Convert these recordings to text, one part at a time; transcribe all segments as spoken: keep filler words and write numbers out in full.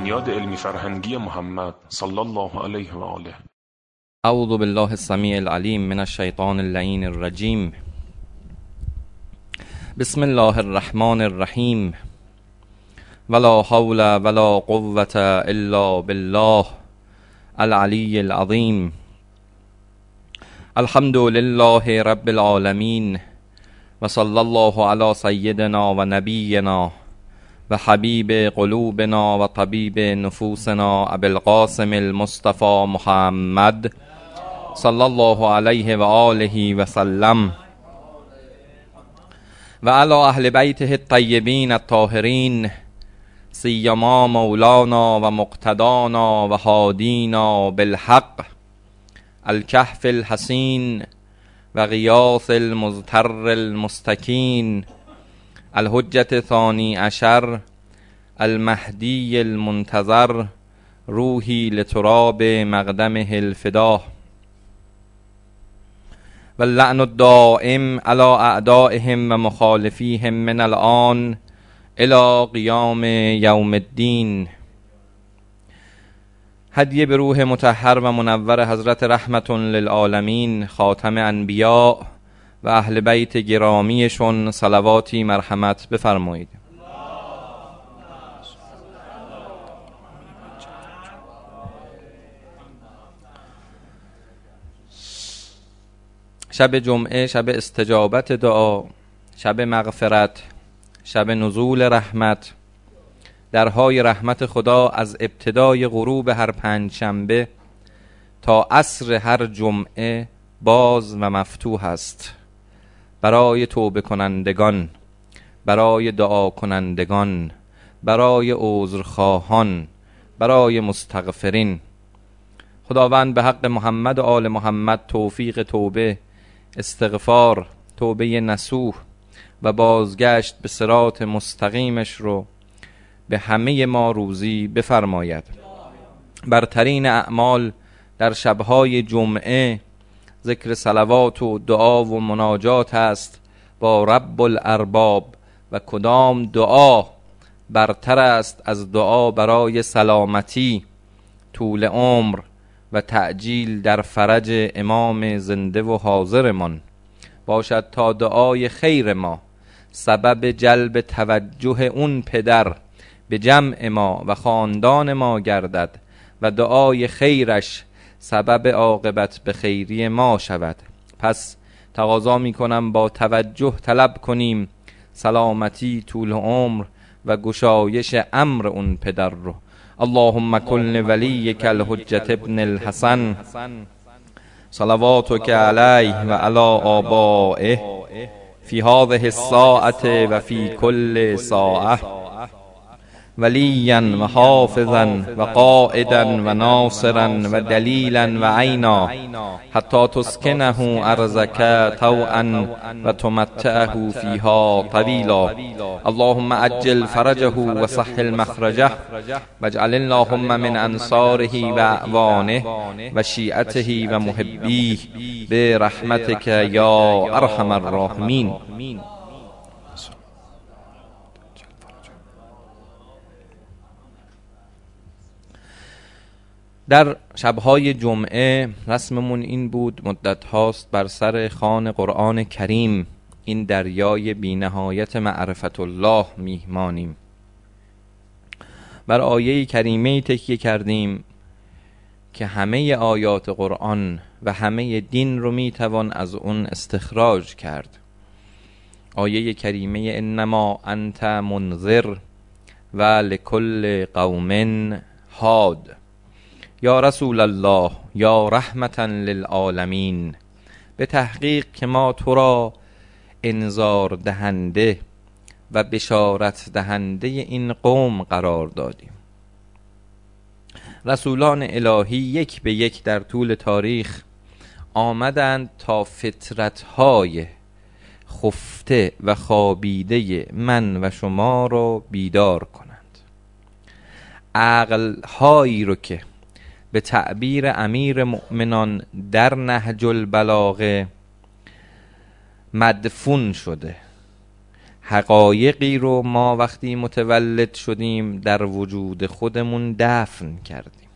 بنیاد علمی فرهنگی محمد صلی الله علیه و آله. اعوذ بالله السمیع العلیم من الشیطان اللعین الرجیم. بسم الله الرحمن الرحیم. ولا حول ولا قوة الا بالله العلی العظیم. الحمد لله رب العالمین و صلی الله علی سیدنا و نبینا و حبیب قلوبنا و طبیب نفوسنا ابی القاسم المصطفى محمد صلی الله علیه و آله و سلم و علی اهل بیته الطیبین الطاهرین سیما مولانا و مقتدانا و هادینا بالحق الکهف الحسین و غیاث المزتر المستکین الحجة ثانی عشر المهدی المنتظر روحی لتراب مقدمه الفدا و اللعن الدائم على اعدائهم و مخالفیهم من الآن الى قیام یوم الدین. هدیه به روح مطهر و منور حضرت رحمت للعالمین خاتم انبیاء و اهل بیت گرامیشون صلواتی مرحمت بفرمایید. شب جمعه شب استجابت دعا، شب مغفرت، شب نزول رحمت. درهای رحمت خدا از ابتدای غروب هر پنج شنبه تا عصر هر جمعه باز و مفتوح است برای توبه کنندگان، برای دعا کنندگان، برای عذرخواهان، برای مستغفرین. خداوند به حق محمد و آل محمد توفیق توبه، استغفار، توبه نصوح و بازگشت به صراط مستقیمش رو به همه ما روزی بفرماید. برترین اعمال در شبهای جمعه ذکر صلوات و دعا و مناجات است با رب الارباب و کدام دعا برتر است از دعا برای سلامتی، طول عمر و تعجیل در فرج امام زنده و حاضرمان باشد تا دعای خیر ما سبب جلب توجه اون پدر به جمع ما و خاندان ما گردد و دعای خیرش سبب عاقبت به خیری ما شود. پس تقاضا می کنم با توجه طلب کنیم سلامتی، طول عمر و گشایش امر اون پدر رو. اللهم کن ولیک الحجة ابن الحسن صلواتک علیه و علی آبائه فی هذه الساعة و فی کل ساعة ولیا و حافظا و قائدا و ناصرا و دلیلا و عینا حتی تسکنه ارضک طوعا و تمتعه فیها طویلا. اللهم عجل فرجه و سهل مخرجه واجعل اللهم من انصاره و اعوانه و شیعته و محبیه برحمتک یا ارحم الراحمین. در شبهای جمعه رسممون این بود، مدت هاست بر سر خوان قرآن کریم، این دریای بی نهایت معرفت الله میهمانیم. بر آیه کریمه تکیه کردیم که همه آیات قرآن و همه دین رو میتوان از اون استخراج کرد. آیه کریمه انما انت منذر و لکل قوم هاد. یا رسول الله، یا رحمتا للعالمین، به تحقیق که ما تو را انذار دهنده و بشارت دهنده این قوم قرار دادیم. رسولان الهی یک به یک در طول تاریخ آمدند تا فطرت‌های خفته و خوابیده من و شما را بیدار کنند. عقل‌هایی رو که به تعبیر امیر مؤمنان در نهج البلاغه مدفون شده، حقایقی رو ما وقتی متولد شدیم در وجود خودمون دفن کردیم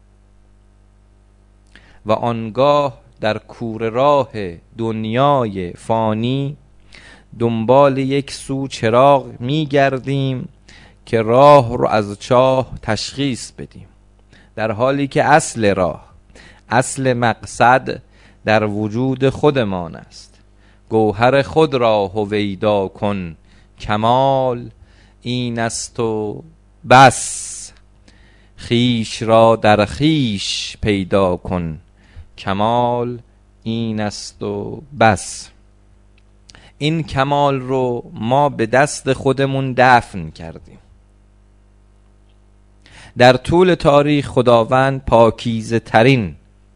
و آنگاه در کوره راه دنیای فانی دنبال یک سو چراغ میگردیم که راه رو از چاه تشخیص بدیم، در حالی که اصل راه، اصل مقصد در وجود خودمان است. گوهر خود را هویدا کن، کمال این است و بس. خیش را در خیش پیدا کن، کمال این است و بس. این کمال رو ما به دست خودمون دفن کردیم. در طول تاریخ خداوند پاکیزه ترین،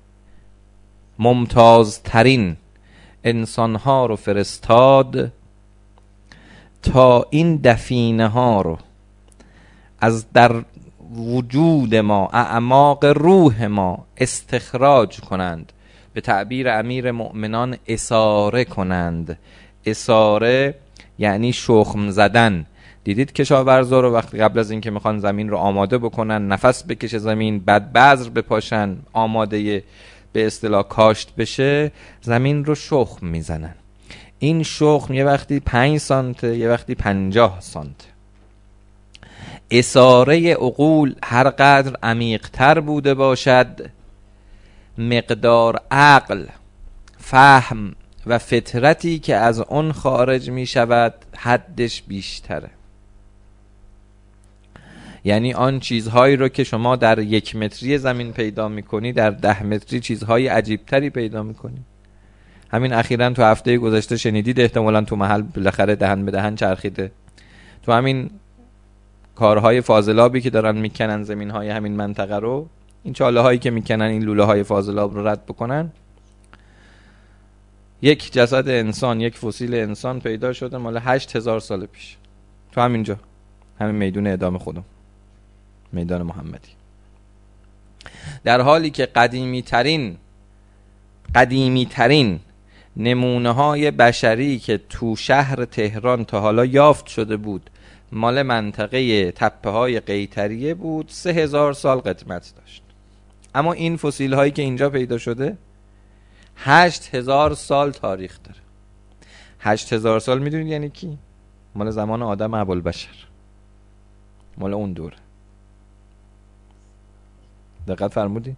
ممتاز ترین انسانها رو فرستاد تا این دفینه ها رو از در وجود ما، اعماق روح ما استخراج کنند، به تعبیر امیر مؤمنان اساره کنند. اساره یعنی شخم زدن. دیدید کشاورزا رو وقتی قبل از اینکه میخوان زمین رو آماده بکنن، نفس بکشه زمین، بعد بذر بپاشن، آماده به اصطلاح کاشت بشه، زمین رو شخم میزنن. این شخم یه وقتی پنج سانته، یه وقتی پنجاه سانته. اساره عقول هر قدر عمیق‌تر بوده باشد، مقدار عقل، فهم و فطرتی که از اون خارج می شود حدش بیشتره. یعنی آن چیزهایی رو که شما در یک متری زمین پیدا می کنی، در ده متری چیزهای عجیبتری پیدا می کنی. همین اخیراً تو هفته گذشته شنیدید، احتمالاً تو محل بالاخره دهن به دهن چرخیده، تو همین کارهای فاضلابی که دارن میکنن زمینهای همین منطقه رو، این چاله هایی که میکنن این لوله های فاضلاب رو رد بکنن، یک جسد انسان، یک فسیل انسان پیدا شده مال هشت هزار سال پیش تو همینجا، همین میدون اعدام خودم، میدان محمدی. در حالی که قدیمی ترین قدیمی ترین نمونه های بشری که تو شهر تهران تا حالا یافت شده بود مال منطقه تپه های قیطریه بود، سه هزار سال قدمت داشت. اما این فسیل هایی که اینجا پیدا شده هشت هزار سال تاریخ داره. هشت هزار سال میدونید یعنی کی؟ مال زمان آدم ابوالبشر، مال اون دوره. دقت فرمودی؟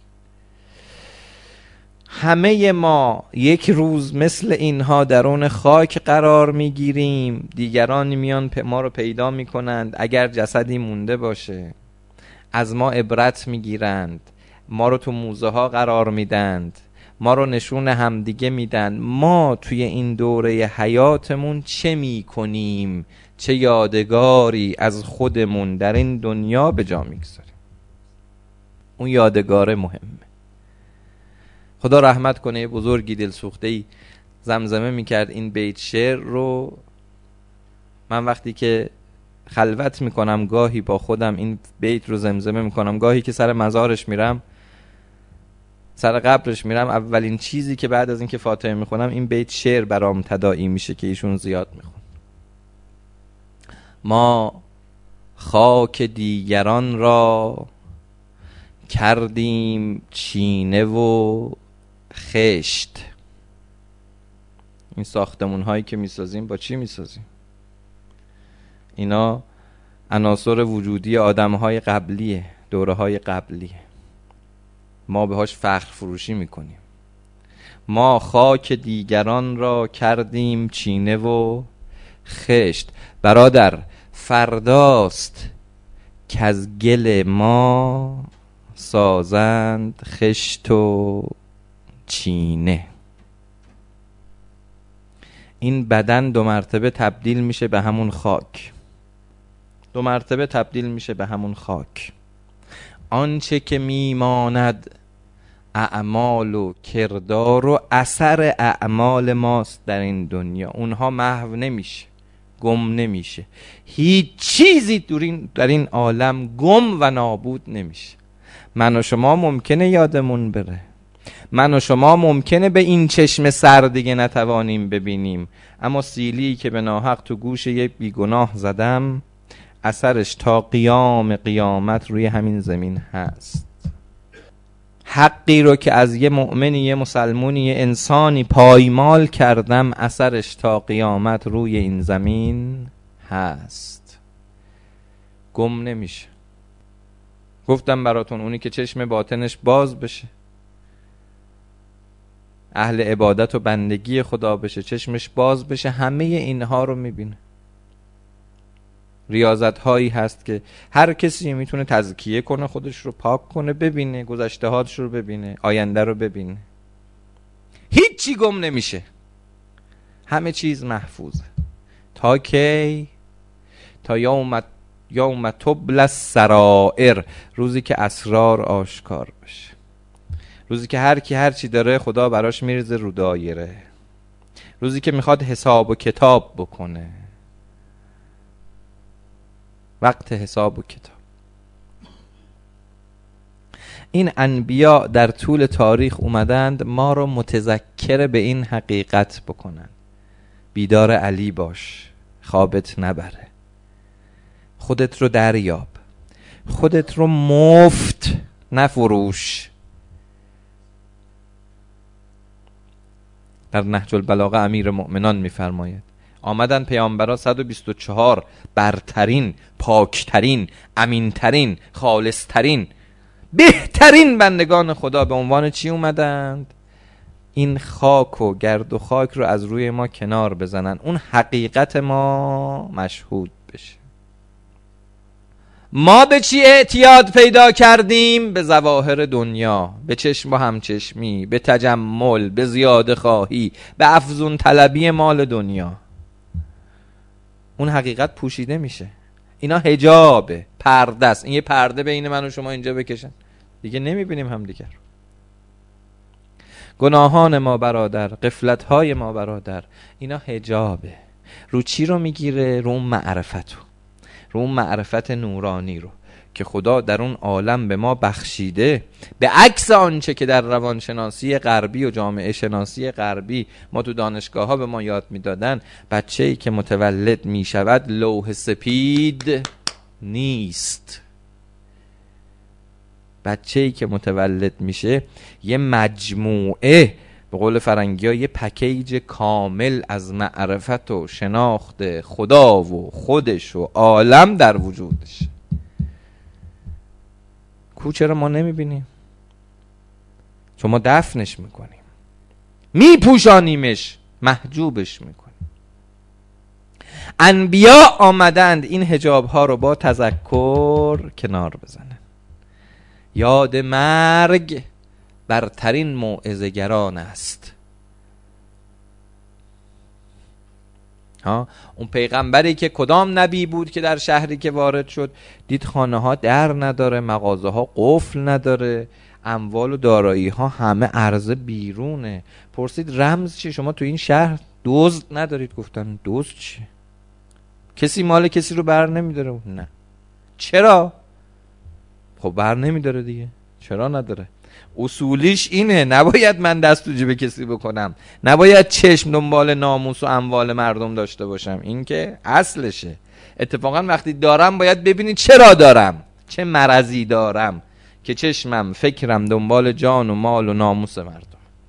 همه ما یک روز مثل اینها درون خاک قرار میگیریم، دیگران میان ما رو پیدا میکنند، اگر جسدی مونده باشه از ما عبرت میگیرند، ما رو تو موزه ها قرار میدند، ما رو نشون همدیگه میدن. ما توی این دوره حیاتمون چه میکنیم؟ چه یادگاری از خودمون در این دنیا به جا میگذاریم؟ اون یادگار مهمه. خدا رحمت کنه، بزرگی دلسوخته‌ای زمزمه میکرد این بیت شعر رو. من وقتی که خلوت میکنم گاهی با خودم این بیت رو زمزمه میکنم، گاهی که سر مزارش میرم، سر قبرش میرم، اولین چیزی که بعد از اینکه فاتحه میخونم این بیت شعر برام تداعی میشه که ایشون زیاد میخون. ما خاک دیگران را کردیم چینه و خشت. این ساختمون هایی که میسازیم با چی میسازیم؟ اینا عناصر وجودی آدم های قبلیه، دوره های قبلیه. ما بهاش فخر فروشی میکنیم. ما خاک دیگران را کردیم چینه و خشت. برادر، فرداست که از گل ما سازند خشت و چینه. این بدن دو مرتبه تبدیل میشه به همون خاک، دو مرتبه تبدیل میشه به همون خاک. آنچه که میماند اعمال و کردار و اثر اعمال ماست در این دنیا. اونها محو نمیشه، گم نمیشه. هیچ چیزی در این, در این عالم گم و نابود نمیشه. من و شما ممکنه یادمون بره، من و شما ممکنه به این چشم سر دیگه نتوانیم ببینیم، اما سیلی که به ناحق تو گوش یک بیگناه زدم، اثرش تا قیام قیامت روی همین زمین هست. حقی رو که از یه مؤمنی، یه مسلمونی، یه انسانی پایمال کردم، اثرش تا قیامت روی این زمین هست، گم نمیشه. گفتم براتون اونی که چشم باطنش باز بشه، اهل عبادت و بندگی خدا بشه، چشمش باز بشه، همه اینها رو میبینه. ریاضت هایی هست که هر کسی میتونه تزکیه کنه، خودش رو پاک کنه، ببینه گذشته هاتش رو ببینه، آینده رو ببینه. هیچی گم نمیشه، همه چیز محفوظه. تا کی؟ تا یوم یوم تبلی السرائر، روزی که اسرار آشکار بشه، روزی که هر کی هر چی داره خدا براش میریزه رو دایره، روزی که میخواد حساب و کتاب بکنه. وقت حساب و کتاب. این انبیا در طول تاریخ اومدند ما رو متذکر به این حقیقت بکنن. بیدار علی باش، خوابت نبره، خودت رو دریاب، خودت رو مفت نفروش. در نهج البلاغه امیر مؤمنان میفرماید آمدن پیامبرا صد و بیست و چهار برترین، پاکترین، امینترین، خالصترین، بهترین بندگان خدا به عنوان چی اومدند؟ این خاک و گرد و خاک رو از روی ما کنار بزنن، اون حقیقت ما مشهود بشه. ما به چی اعتیاد پیدا کردیم؟ به ظواهر دنیا، به چشم و همچشمی، به تجمل، به زیاده خواهی، به افزون طلبی مال دنیا. اون حقیقت پوشیده میشه. اینا حجابه، پرده است. این یه پرده بین من و شما اینجا بکشن، دیگه نمیبینیم هم دیگر. گناهان ما برادر، غفلت‌های ما برادر، اینا حجابه. رو چی رو میگیره؟ رو اون معرفتو، رو اون معرفت نورانی رو که خدا در اون عالم به ما بخشیده، به عکس آنچه که در روانشناسی غربی و جامعه شناسی غربی ما تو دانشگاه ها به ما یاد میدادن. بچه‌ای که متولد میشود لوح سپید نیست. بچه‌ای که متولد میشه یه مجموعه، به قول فرنگی ها یه پکیج کامل از معرفت و شناخت خدا و خودش و عالم در وجودش. کوچه رو ما نمیبینیم چون ما دفنش میکنیم، میپوشانیمش، محجوبش میکنیم. انبیا آمدند این حجاب ها رو با تذکر کنار بزنن. یاد مرگ برترین موعظه‌گران است. ها، اون پیغمبری که کدام نبی بود که در شهری که وارد شد دید خانه ها در نداره، مغازه ها قفل نداره، اموال و دارایی ها همه عرضه بیرونه. پرسید رمز چیه؟ شما تو این شهر دزد ندارید؟ گفتن دزد چیه؟ کسی مال کسی رو بر نمیداره؟ نه. چرا؟ خب بر نمیداره دیگه. چرا نداره؟ اصولیش اینه، نباید من دست تو جیب کسی بکنم، نباید چشم دنبال ناموس و اموال مردم داشته باشم. این که اصلشه. اتفاقا وقتی دارم باید ببینید چرا دارم، چه مرضی دارم که چشمم، فکرم دنبال جان و مال و ناموس مردم.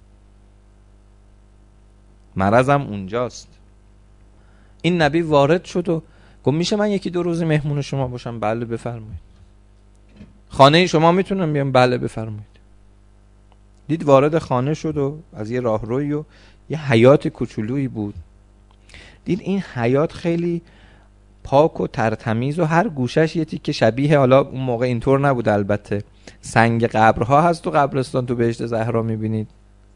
مرضم اونجاست. این نبی وارد شد و گفت میشه من یکی دو روز مهمون شما باشم؟ بله بفرمایید. خانه شما میتونم بیام؟ بله بفرمایید. دید وارد خانه شد و از یه راهروی و یه حیاط کوچولویی بود. دید این حیاط خیلی پاک و ترتمیز و هر گوشش یه تیکه شبیه، حالا اون موقع اینطور نبود البته، سنگ قبرها هست تو قبرستان تو بهشت زهرا میبینید.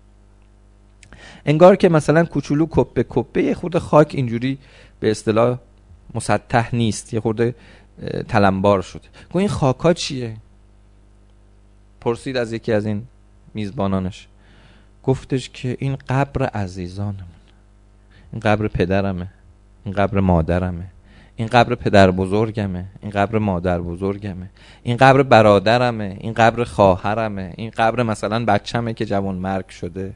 انگار که مثلا کوچولو کپه کپه یه خورده خاک اینجوری به اصطلاح مسطح نیست، یه خورده تلمبار شده. گفت این خاکا چیه؟ پرسید از یکی از این میزبانانش. گفتش که این قبر عزیزانمون، این قبر پدرمه، این قبر مادرمه، این قبر پدر بزرگمه، این قبر مادر بزرگمه، این قبر برادرمه، این قبر خواهرمه، این قبر مثلا بچه‌مه که جوان مرگ شده.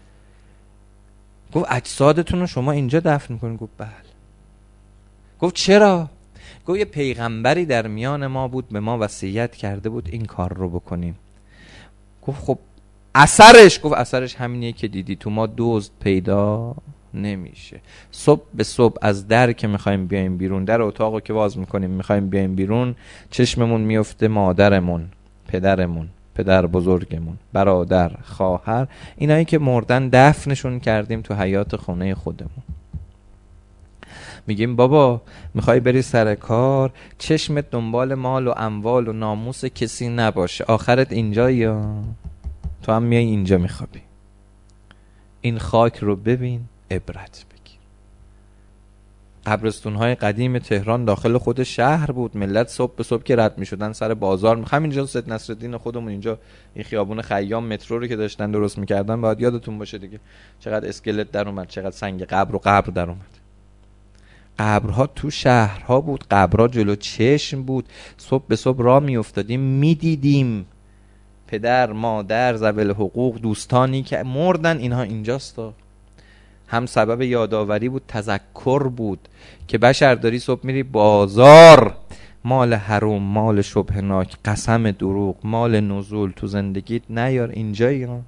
گفت اجسادتون رو شما اینجا دفن میکنین؟ گفت بله. گفت چرا؟ گفت یه پیغمبری در میان ما بود، به ما وصیت کرده بود این کار رو بکنیم. گفت خب اثرش؟ گفت اثرش همینیه که دیدی، تو ما دزد پیدا نمیشه. صبح به صبح از در که میخوایم بیایم بیرون، در اتاقو که باز میکنیم میخوایم بیایم بیرون، چشممون میفته مادرمون، پدرمون، پدر بزرگمون، برادر، خواهر، اینایی که مردن دفنشون کردیم تو حیات خونه خودمون. میگیم بابا میخوای بری سر کار، چشمت دنبال مال و اموال و ناموس کسی نباشه، آخرت اینجا یا تو هم میای اینجا میخوابی. این خاک رو ببین، عبرت بگیر. قبرستون‌های قدیم تهران داخل خود شهر بود، ملت صبح به صبح که رد میشدن سر بازار، همینجا سید نصرالدین خودمون اینجا این خیابون خیام مترو رو که داشتن درست میکردن، باید یادتون باشه دیگه چقدر اسکلت در اومد، چقدر سنگ قبر و قبر در اومد. قبرها تو شهرها بود، قبرها جلو چشم بود، صبح به صبح راه میافتادیم میدیدیم پدر، مادر، ذوی حقوق، دوستانی که مردن، اینها اینجاست. هم سبب یادآوری بود، تذکر بود که بشر داری صبح میری بازار، مال حروم، مال شبهناک، قسم دروغ، مال نزول تو زندگیت نیار، اینجایی ها.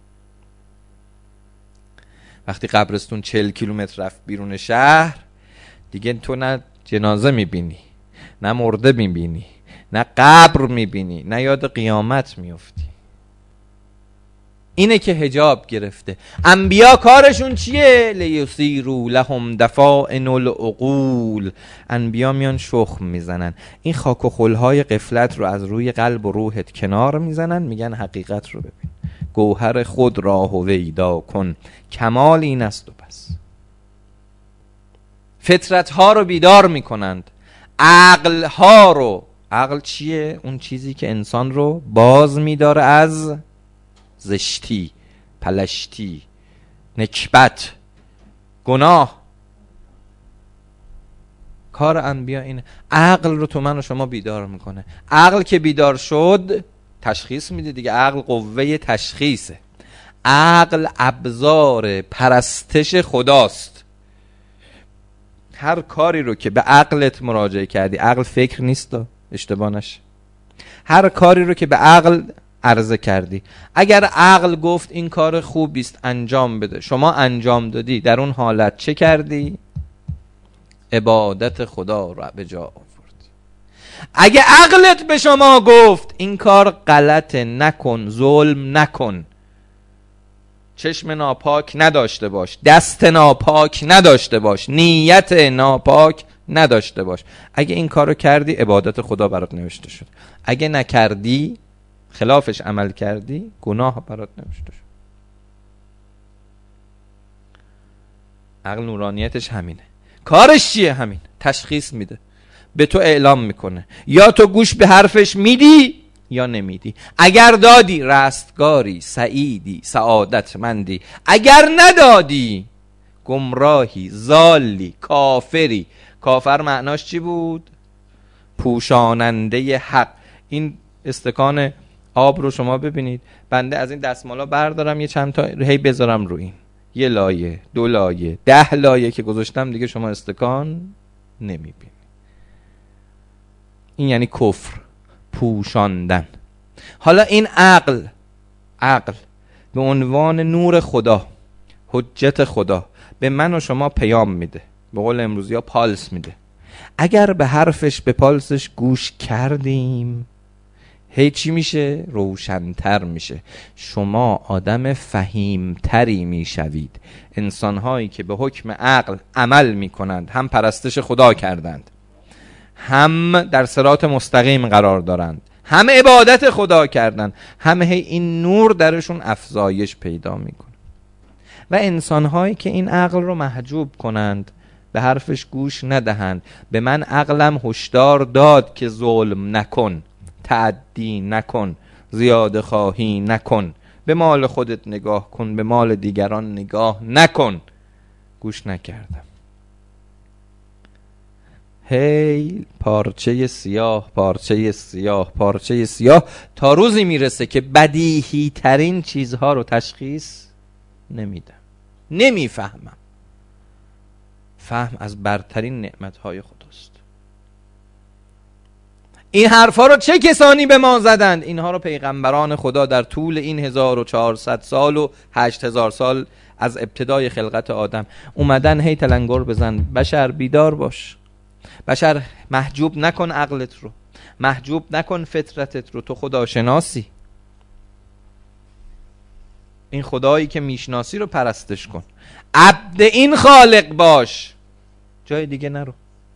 وقتی قبرستون چهل کیلومتر رفت بیرون شهر، دیگه تو نه جنازه میبینی، نه مرده میبینی، نه قبر میبینی، نه یاد قیامت میفتی. اینه که حجاب گرفته. انبیا کارشون چیه؟ لیسیروا لهم دفائن العقول. انبیا میان شخم میزنن، این خاک و خلهای غفلت رو از روی قلب و روحت کنار میزنن، میگن حقیقت رو ببین، گوهر خود را هویدا کن، کمال این است و بس. فطرت ها رو بیدار میکنند، عقل ها رو. عقل چیه؟ اون چیزی که انسان رو باز میداره از زشتی، پلشتی، نکبت، گناه. کار انبیا اینه. عقل رو تو من و شما بیدار میکنه. عقل که بیدار شد تشخیص میده دیگه. عقل قوه تشخیصه. عقل ابزار پرستش خداست. هر کاری رو که به عقلت مراجعه کردی، عقل فکر نیست، اشتباه نشه، هر کاری رو که به عقل عرضه کردی، اگر عقل گفت این کار خوبی است انجام بده، شما انجام دادی، در اون حالت چه کردی؟ عبادت خدا رو به جا آوردی. اگه عقلت به شما گفت این کار غلطه، نکن، ظلم نکن، چشم ناپاک نداشته باش، دست ناپاک نداشته باش، نیت ناپاک نداشته باش، اگه این کارو کردی عبادت خدا برات نوشته شد. اگه نکردی، خلافش عمل کردی، گناه برات نوشته شد. عقل نورانیتش همینه. کارش چیه؟ همین. تشخیص میده، به تو اعلام میکنه، یا تو گوش به حرفش میدی یا نمیدی. اگر دادی رستگاری، سعیدی، سعادتمندی. اگر ندادی گمراهی، ضالی، کافری. کافر معناش چی بود؟ پوشاننده حق. این استکان آب رو شما ببینید، بنده از این دستمالا بردارم یه چند تا هی بذارم رو این، یه لایه، دو لایه، ده لایه که گذاشتم دیگه شما استکان نمیبینی. این یعنی کفر، پوشاندن. حالا این عقل، عقل به عنوان نور خدا، حجت خدا، به من و شما پیام میده، به قول امروزی ها پالس میده. اگر به حرفش، به پالسش گوش کردیم، هی چی میشه؟ روشن‌تر میشه. شما آدم فهیمتری میشوید. انسانهایی که به حکم عقل عمل میکنند، هم پرستش خدا کردند، هم در صراط مستقیم قرار دارند، هم عبادت خدا کردند، همه هی این نور درشون افزایش پیدا میکنه. و انسانهایی که این عقل رو محجوب کنند، به حرفش گوش ندهند، به من عقلم هشدار داد که ظلم نکن، تعدی نکن، زیاده خواهی نکن، به مال خودت نگاه کن، به مال دیگران نگاه نکن، گوش نکردم. هی پارچه سیاه پارچه سیاه پارچه سیاه تا روزی میرسه که بدیهی ترین چیزها رو تشخیص نمیدم، نمیفهمم. فهم از برترین نعمتهای خداست. این حرفا رو چه کسانی به ما زدند؟ اینها رو پیغمبران خدا در طول این هزار و چهارصد سال و هشت هزار سال از ابتدای خلقت آدم اومدن هی تلنگر بزن بشر بیدار باش، بشر محجوب نکن عقلت رو، محجوب نکن فطرتت رو، تو خدا شناسی، این خدایی که میشناسی رو پرستش کن، عبد این خالق باش، جای دیگه نرو.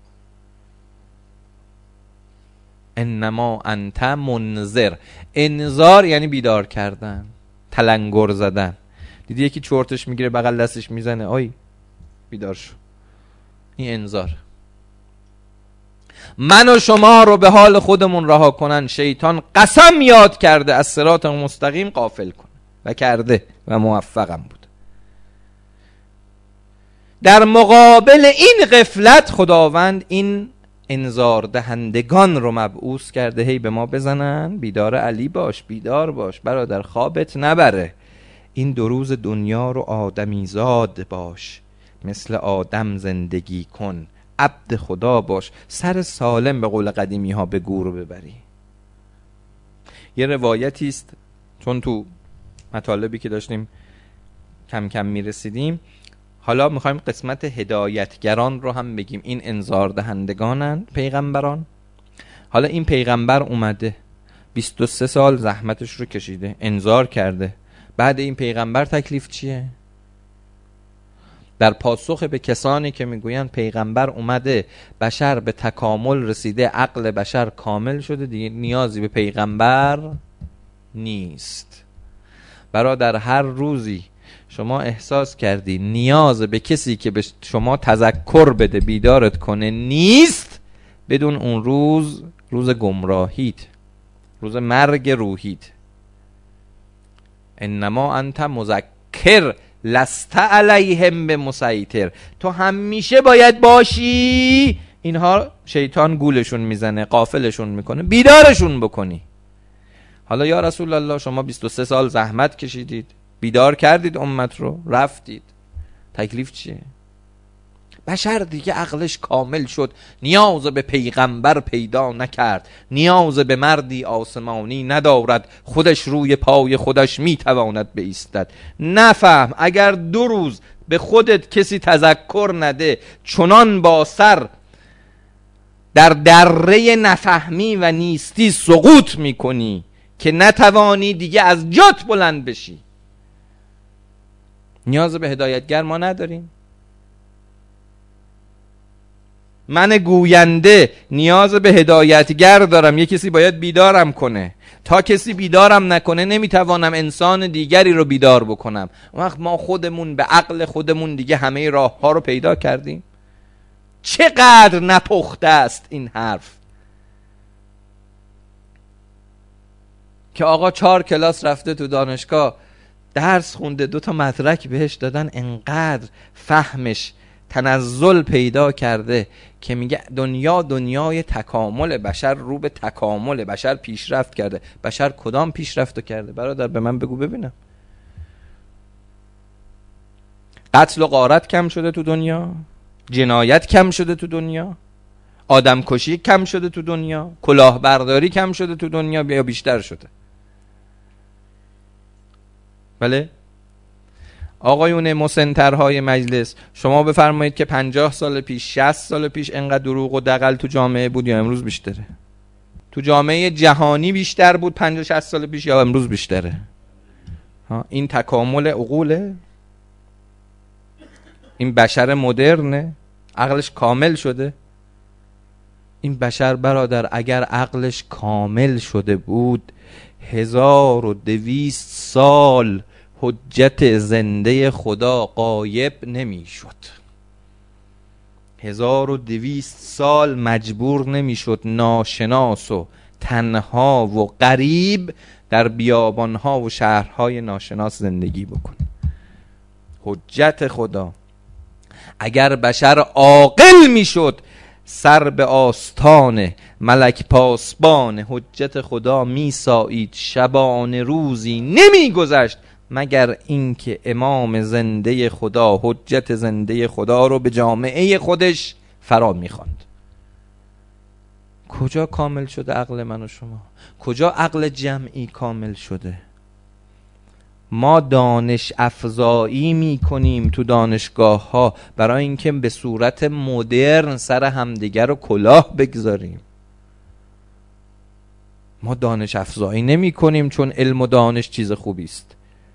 انما انت منذر، انذار یعنی بیدار کردن، تلنگر زدن. دیدی یکی چرتش میگیره بغل دستش میزنه آی بیدار شو، این انذار. من و شما رو به حال خودمون رها کنن، شیطان قسم یاد کرده از صراط مستقیم غافل کنه و کرده و موفقم بود. در مقابل این غفلت خداوند این انذار دهندگان رو مبعوث کرده هی به ما بزنن بیدار علی باش، بیدار باش برادر، خوابت نبره، این دو روز دنیا رو آدمی زاد باش، مثل آدم زندگی کن، عبد خدا باش، سر سالم به قول قدیمی ها به گور ببری. یه روایتی است، چون تو مطالبی که داشتیم کم کم میرسیدیم، حالا میخوایم قسمت هدایتگران رو هم بگیم. این انذار دهندگانن پیغمبران. حالا این پیغمبر اومده بیست و سه سال زحمتش رو کشیده، انذار کرده. بعد این پیغمبر تکلیف چیه؟ در پاسخ به کسانی که میگوین پیغمبر اومده بشر به تکامل رسیده، عقل بشر کامل شده، دیگه نیازی به پیغمبر نیست. برادر هر روزی شما احساس کردی نیاز به کسی که به شما تذکر بده بیدارت کنه نیست، بدون اون روز روز گمراهیت، روز مرگ روحیت. انما انت مذکر لست علیهم بمسیطر، تو همیشه باید باشی. اینها شیطان گولشون میزنه، غافلشون میکنه، بیدارشون بکنی. حالا یا رسول الله شما بیست و سه سال زحمت کشیدید، بیدار کردید امت رو، رفتید، تکلیف چیه؟ بشر دیگه عقلش کامل شد، نیاز به پیغمبر پیدا نکرد، نیاز به مردی آسمانی ندارد، خودش روی پای خودش میتواند بایستد. نفهم اگر دو روز به خودت کسی تذکر نده، چنان با سر در دره نفهمی و نیستی سقوط میکنی که نتوانی دیگه از جات بلند بشی. نیاز به هدایتگر ما نداریم. من گوینده نیاز به هدایتگر دارم، یه کسی باید بیدارم کنه. تا کسی بیدارم نکنه نمیتوانم انسان دیگری رو بیدار بکنم. وقت ما خودمون به عقل خودمون دیگه همه راه ها رو پیدا کردیم. چقدر نپخته است این حرف که آقا چهار کلاس رفته تو دانشگاه درس خونده، دو تا مدرک بهش دادن، انقدر فهمش تنزل پیدا کرده که میگه دنیا دنیای تکامل، بشر رو به تکامل، بشر پیشرفت کرده. بشر کدام پیشرفتو کرده برادر؟ به من بگو ببینم. قتل و غارت کم شده تو دنیا، جنایت کم شده تو دنیا، آدم کشی کم شده تو دنیا، کلاهبرداری کم شده تو دنیا یا بیشتر شده؟ بله آقایون مسنترهای مجلس، شما بفرمایید که پنجاه سال پیش، شصت سال پیش انقدر دروغ و دغل تو جامعه بود یا امروز بیشتره؟ تو جامعه جهانی بیشتر بود پنجاه شصت سال پیش یا امروز بیشتره؟ ها، این تکامل عقوله؟ این بشر مدرنه؟ عقلش کامل شده؟ این بشر برادر اگر عقلش کامل شده بود هزار و دویست سال حجت زنده خدا غایب نمی شد. هزار و دویست سال مجبور نمی شد ناشناس و تنها و غریب در بیابانها و شهرهای ناشناس زندگی بکن. حجت خدا. اگر بشر عاقل می شد سر به آستان ملک پاسبان حجت خدا می سایید، شبانه روزی نمی گذشت مگر اینکه امام زنده خدا، حجت زنده خدا رو به جامعه خودش فرا می خواند. کجا کامل شده عقل من و شما؟ کجا عقل جمعی کامل شده؟ ما دانش افزایی می کنیم تو دانشگاه ها برای اینکه به صورت مدرن سر همدیگر رو کلاه بگذاریم. ما دانش افزایی نمی کنیم چون علم و دانش چیز خوبی است.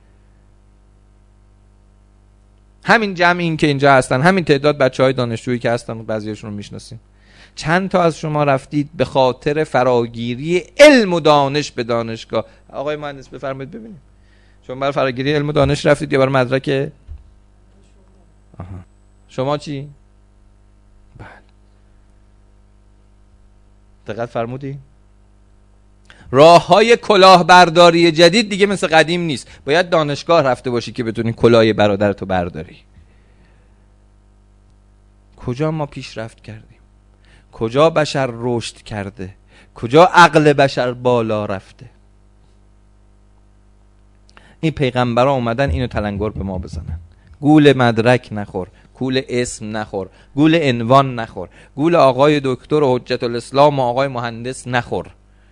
همین جمع این که اینجا هستن، همین تعداد بچه های دانشجویی که هستن، بعضیشون رو میشناسیم. چند تا از شما رفتید به خاطر فراگیری علم و دانش به دانشگاه؟ آقای مهندس بفرمایید ببینیم، شما برای فراگیری علم و دانش رفتید یا برای مدرک؟ آها. شما چی؟ بله. دقت فرمودی؟ راه های کلاهبرداری جدید دیگه مثل قدیم نیست. باید دانشگاه رفته باشی که بتونی کلاه برادرتو برداری. کجا ما پیشرفت کردیم؟ کجا بشر رشد کرده؟ کجا عقل بشر بالا رفته؟ این پیغمبرها اومدن اینو تلنگر به ما بزنن. گول مدرک نخور، گول اسم نخور، گول عنوان نخور، گول آقای دکتر و حجت الاسلام و آقای مهندس نخور.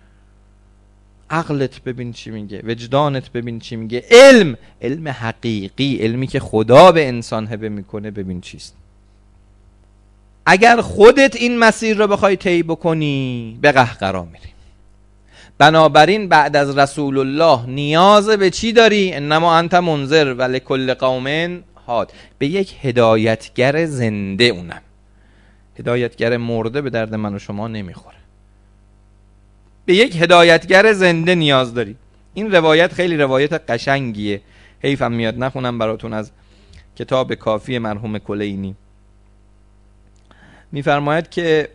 عقلت ببین چی میگه، وجدانت ببین چی میگه. علم، علم حقیقی، علمی که خدا به انسان هبه میکنه ببین چیست. اگر خودت این مسیر رو بخوای طی بکنی به قهقرا میری. بنابراین بعد از رسول الله نیاز به چی داری؟ انما انت منذر و لکل قوم هاد. به یک هدایتگر زنده. اونم هدایتگر مرده به درد من و شما نمیخوره. به یک هدایتگر زنده نیاز داری. این روایت خیلی روایت قشنگیه، حیفم میاد نخونم براتون. از کتاب کافی مرحوم کلینی میفرماید که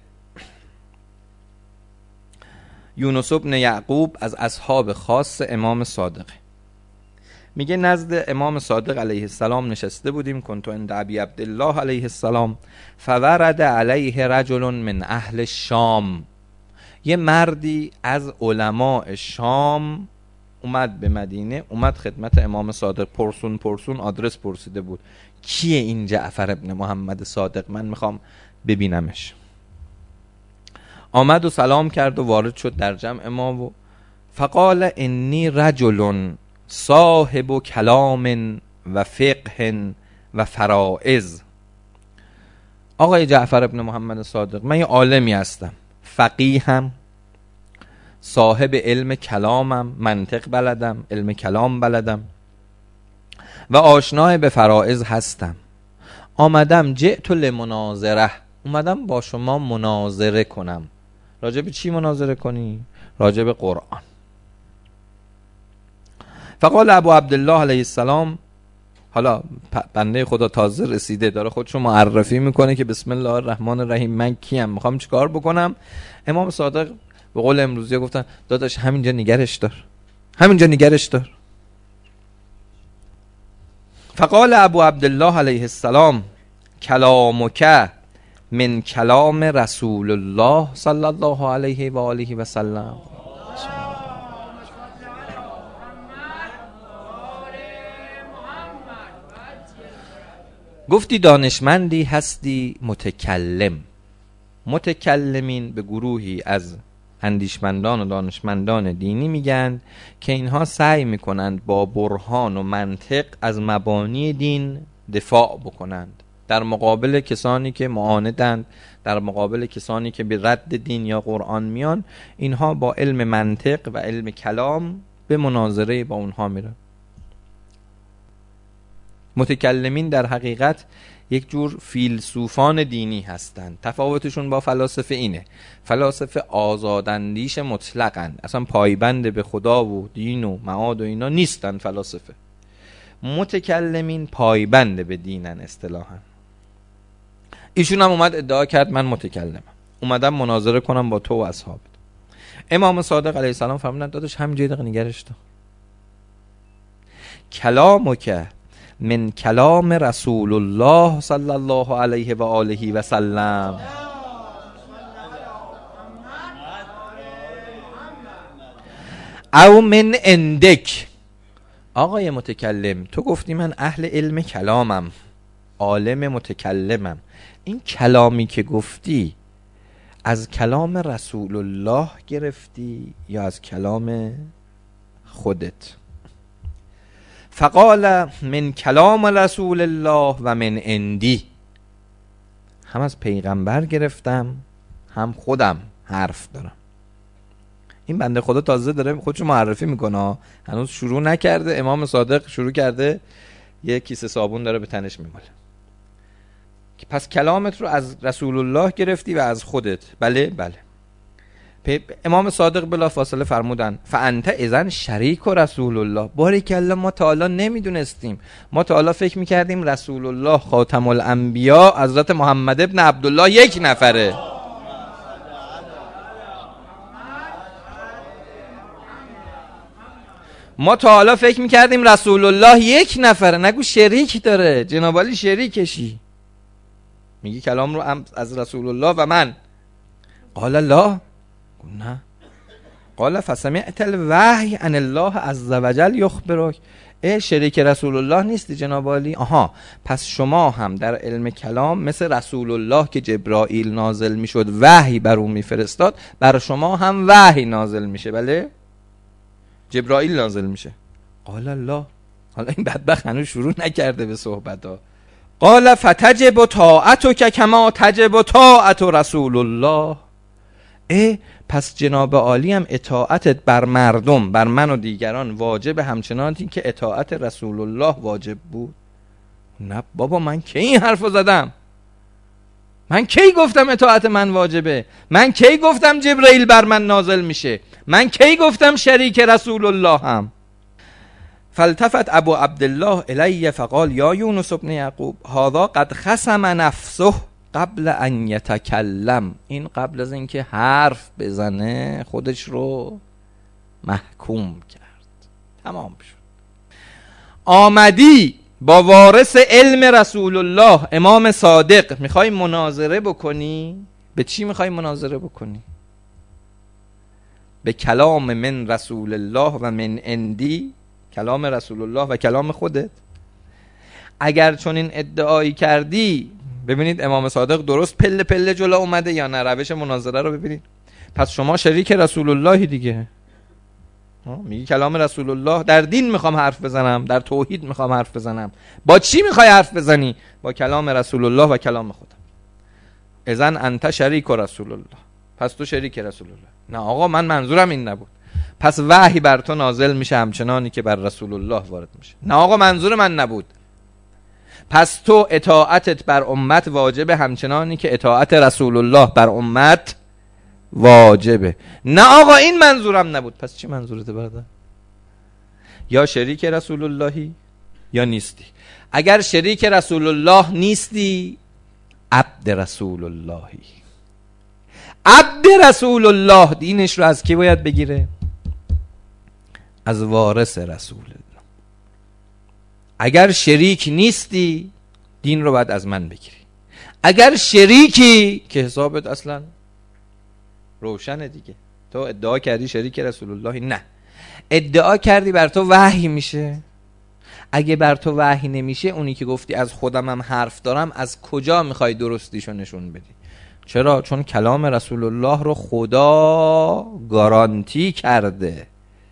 یونس بن یعقوب از اصحاب خاص امام صادق، میگه نزد امام صادق علیه السلام نشسته بودیم، کنت عند ابی عبدالله علیه السلام فورد علیه رجل من اهل شام. یه مردی از علماء شام اومد به مدینه، اومد خدمت امام صادق، پرسون پرسون آدرس پرسیده بود کیه این جعفر ابن محمد صادق، من میخوام ببینمش. آمد و سلام کرد و وارد شد در جمع ما و فقال انی رجل صاحب کلام و فقه و فرائض. آقای جعفر ابن محمد صادق، من یه عالمی هستم، فقیهم، صاحب علم کلامم، منطق بلدم، علم کلام بلدم و آشنای به فرائض هستم. آمدم جئت لمناظره، اومدم با شما مناظره کنم. راجع به چی مناظره کنی؟ راجع به قرآن. فقال ابو عبدالله علیه السلام، حالا بنده خدا تازه رسیده داره خودشو معرفی میکنه که بسم الله الرحمن الرحیم، من کیم، میخوام چیکار بکنم. امام صادق به قول امروزی گفتن داداش همینجا نگرش دار، همینجا نگرش دار. فقال ابو عبدالله علیه السلام کلامک من کلام رسول الله صلی الله علیه و آله و سلم. گفتی دانشمندی هستی متکلم. متکلمین به گروهی از اندیشمندان و دانشمندان دینی میگن که اینها سعی میکنند با برهان و منطق از مبانی دین دفاع بکنند در مقابل کسانی که معاندند، در مقابل کسانی که به رد دین یا قرآن میان. اینها با علم منطق و علم کلام به مناظره با اونها میرن. متکلمین در حقیقت یک جور فیلسوفان دینی هستند. تفاوتشون با فلاسفه اینه، فلاسفه آزاداندیش مطلقن، اصلا پایبند به خدا و دین و معاد و اینا نیستن. فلاسفه متکلمین پایبند به دینن اصطلاحا. ایشون هم اومد ادعا کرد من متکلمم، اومدم مناظره کنم با تو و اصحابت. امام صادق علیه السلام فرمودند داداش همینجا دقیقه نگرش دار، کلامک من کلام رسول الله صلی الله علیه و آله و سلم. او من اندک. آقای متکلم تو گفتی من اهل علم کلامم، عالم متکلمم، این کلامی که گفتی از کلام رسول الله گرفتی یا از کلام خودت؟ فقال من کلام رسول الله و من اندی، هم از پیغمبر گرفتم هم خودم حرف دارم. این بنده خدا تازه داره خودشو معرفی میکنه، هنوز شروع نکرده. امام صادق شروع کرده یه کیسه صابون داره به تنش میماله. پس کلامت رو از رسول الله گرفتی و از خودت. بله بله. امام صادق بلا فاصله فرمودن فانت اذن شریک و رسول الله. باریکلا، ما تا حالا نمیدونستیم، ما تا حالا فکر میکردیم رسول الله خاتم الانبیا حضرت محمد ابن عبدالله یک نفره. ما تا حالا فکر میکردیم رسول الله یک نفره، نگو شریک داره. جناب علی شریکشی، میگی کلام رو از رسول الله و من. قال لا، نه. قال فسمعت الوحی ان الله عز وجل یخبرک. ای شریک رسول الله نیستی جناب علی؟ آها، پس شما هم در علم کلام مثل رسول الله که جبرائیل نازل میشد وحی بر اون میفرستاد، بر شما هم وحی نازل میشه. بله، جبرائیل نازل میشه. قال الله. حالا این بدبخت هنوز شروع نکرده به صحبت ها. قال فتجب طاعتک کما تجب طاعت رسول الله. اه پس جناب عالی هم اطاعتت بر مردم، بر من و دیگران واجب همچنانی که اطاعت رسول الله واجب بود. نه بابا، من کی این حرفو زدم؟ من کی گفتم اطاعت من واجبه؟ من کی گفتم جبرائیل بر من نازل میشه؟ من کی گفتم شریک رسول الله هم؟ فالتفت ابو عبدالله الی فقال یا یونس ابن یعقوب هذا قد خصم نفسه قبل ان یتکلم. این قبل از اینکه حرف بزنه خودش رو محکوم کرد. تمام شد. آمدی با وارث علم رسول الله امام صادق میخوای مناظره بکنی؟ به چی میخوای مناظره بکنی؟ به کلام من رسول الله و من اندی، کلام رسول الله و کلام خودت. اگر چون این ادعایی کردی، ببینید امام صادق درست پله پله جلو اومده یا نه؟ روش مناظره رو ببینید. پس شما شریک رسول اللهی دیگه. میگی کلام رسول الله، در دین میخوام حرف بزنم، در توحید میخوام حرف بزنم. با چی میخوای حرف بزنی؟ با کلام رسول الله و کلام خودم. اذن انت شریک رسول الله. پس تو شریک رسول الله. نه آقا، من منظورم این نبود. پس وحی بر تو نازل میشه همچنانی که بر رسول الله وارد میشه. نه آقا، منظور من نبود. پس تو اطاعتت بر امت واجبه همچنانی که اطاعت رسول الله بر امت واجبه. نه آقا، این منظورم نبود. پس چی منظورته برادر؟ یا شریک رسول اللهی یا نیستی. اگر شریک رسول الله نیستی، عبد رسول اللهی. عبد رسول الله دینش رو از کی باید بگیره؟ از وارث رسول الله. اگر شریک نیستی، دین رو باید از من بگیری. اگر شریکی که حسابت اصلا روشنه دیگه. تو ادعا کردی شریک رسول الله، نه، ادعا کردی بر تو وحی میشه. اگه بر تو وحی نمیشه، اونی که گفتی از خودم هم حرف دارم، از کجا میخوای درستیشو نشون بدی؟ چرا؟ چون کلام رسول الله رو خدا گارانتی کرده.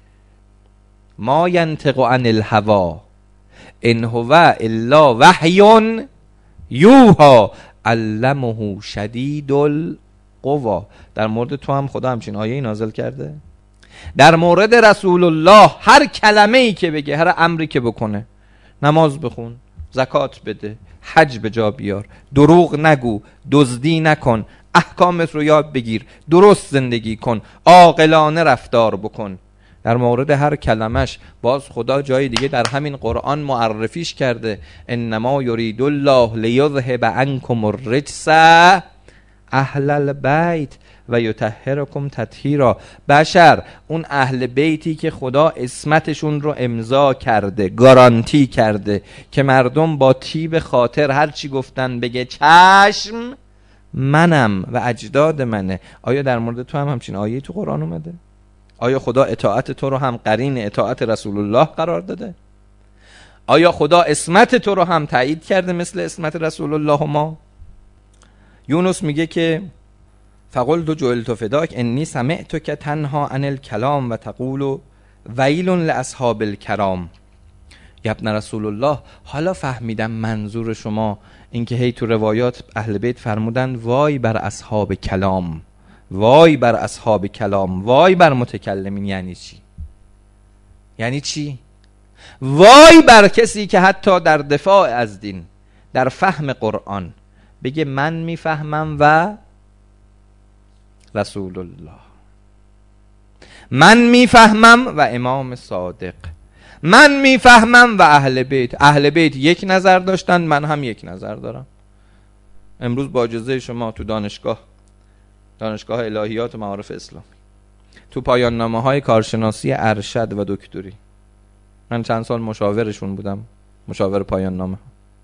ما ینطق عن الهوا ان هو الا وحی یوحی علمه شدید القوا. در مورد تو هم خدا همچین آیه‌ای نازل کرده. در مورد رسول الله هر کلمه‌ای که بگه، هر امری که بکنه، نماز بخون، زکات بده، حج به جا بیار، دروغ نگو، دزدی نکن، احکامت رو یاد بگیر، درست زندگی کن، عاقلانه رفتار بکن. در مورد هر کلمش باز خدا جای دیگه در همین قرآن معرفیش کرده. انما یرید الله لیذهب عنکم الرجس اهل البیت و یطهرکم تطهیرا. بشر، اون اهل بیتی که خدا اسمتشون رو امضا کرده، گارانتی کرده که مردم با طیب خاطر هر چی گفتن بگه چشم، منم و اجداد منه. آیا در مورد تو هم همچین آیه تو قرآن اومده؟ آیا خدا اطاعت تو رو هم قرین اطاعت رسول الله قرار داده؟ آیا خدا اسمت تو رو هم تایید کرده مثل اسمت رسول الله؟ ما یونس میگه که فقلت جعلت فداک انی سمعت که تنها عن الکلام و تقول ویل لاصحاب الکرام. ابن رسول الله، حالا فهمیدم منظور شما این که هی تو روایات اهل بیت فرمودن وای بر اصحاب کلام، وای بر اصحاب کلام، وای بر متکلمین. یعنی چی؟ یعنی چی؟ وای بر کسی که حتی در دفاع از دین، در فهم قرآن بگه من میفهمم و رسول الله، من میفهمم و امام صادق، من میفهمم و اهل بیت. اهل بیت یک نظر داشتن، من هم یک نظر دارم. امروز با اجازه شما تو دانشگاه دانشگاه الهیات و معارف اسلامی، تو پایان نامه های کارشناسی ارشد و دکتری، من چند سال مشاورشون بودم، مشاور پایان نامه،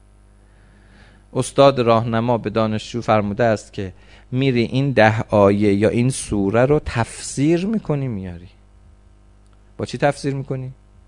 استاد راهنما به دانشجو فرموده است که میری این ده آیه یا این سوره رو تفسیر میکنی میاری. با چی تفسیر میکنی؟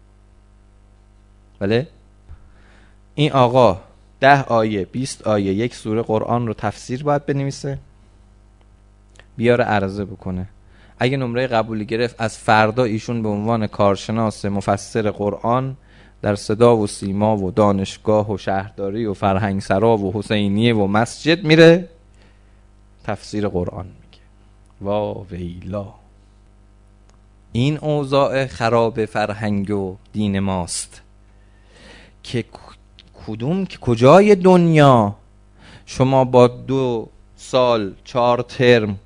بله؟ این آقا ده آیه، بیست آیه، یک سوره قرآن رو تفسیر باید بنویسه، بیاره عرضه بکنه. اگه نمره قبولی گرفت، از فردا ایشون به عنوان کارشناس مفسر قرآن در صدا و سیما و دانشگاه و شهرداری و فرهنگسرا و حسینیه و مسجد میره تفسیر قرآن میگه. وا ویلا، این اوضاع خراب فرهنگ و دین ماست که کدوم که کجای دنیا شما با دو سال چهار ترم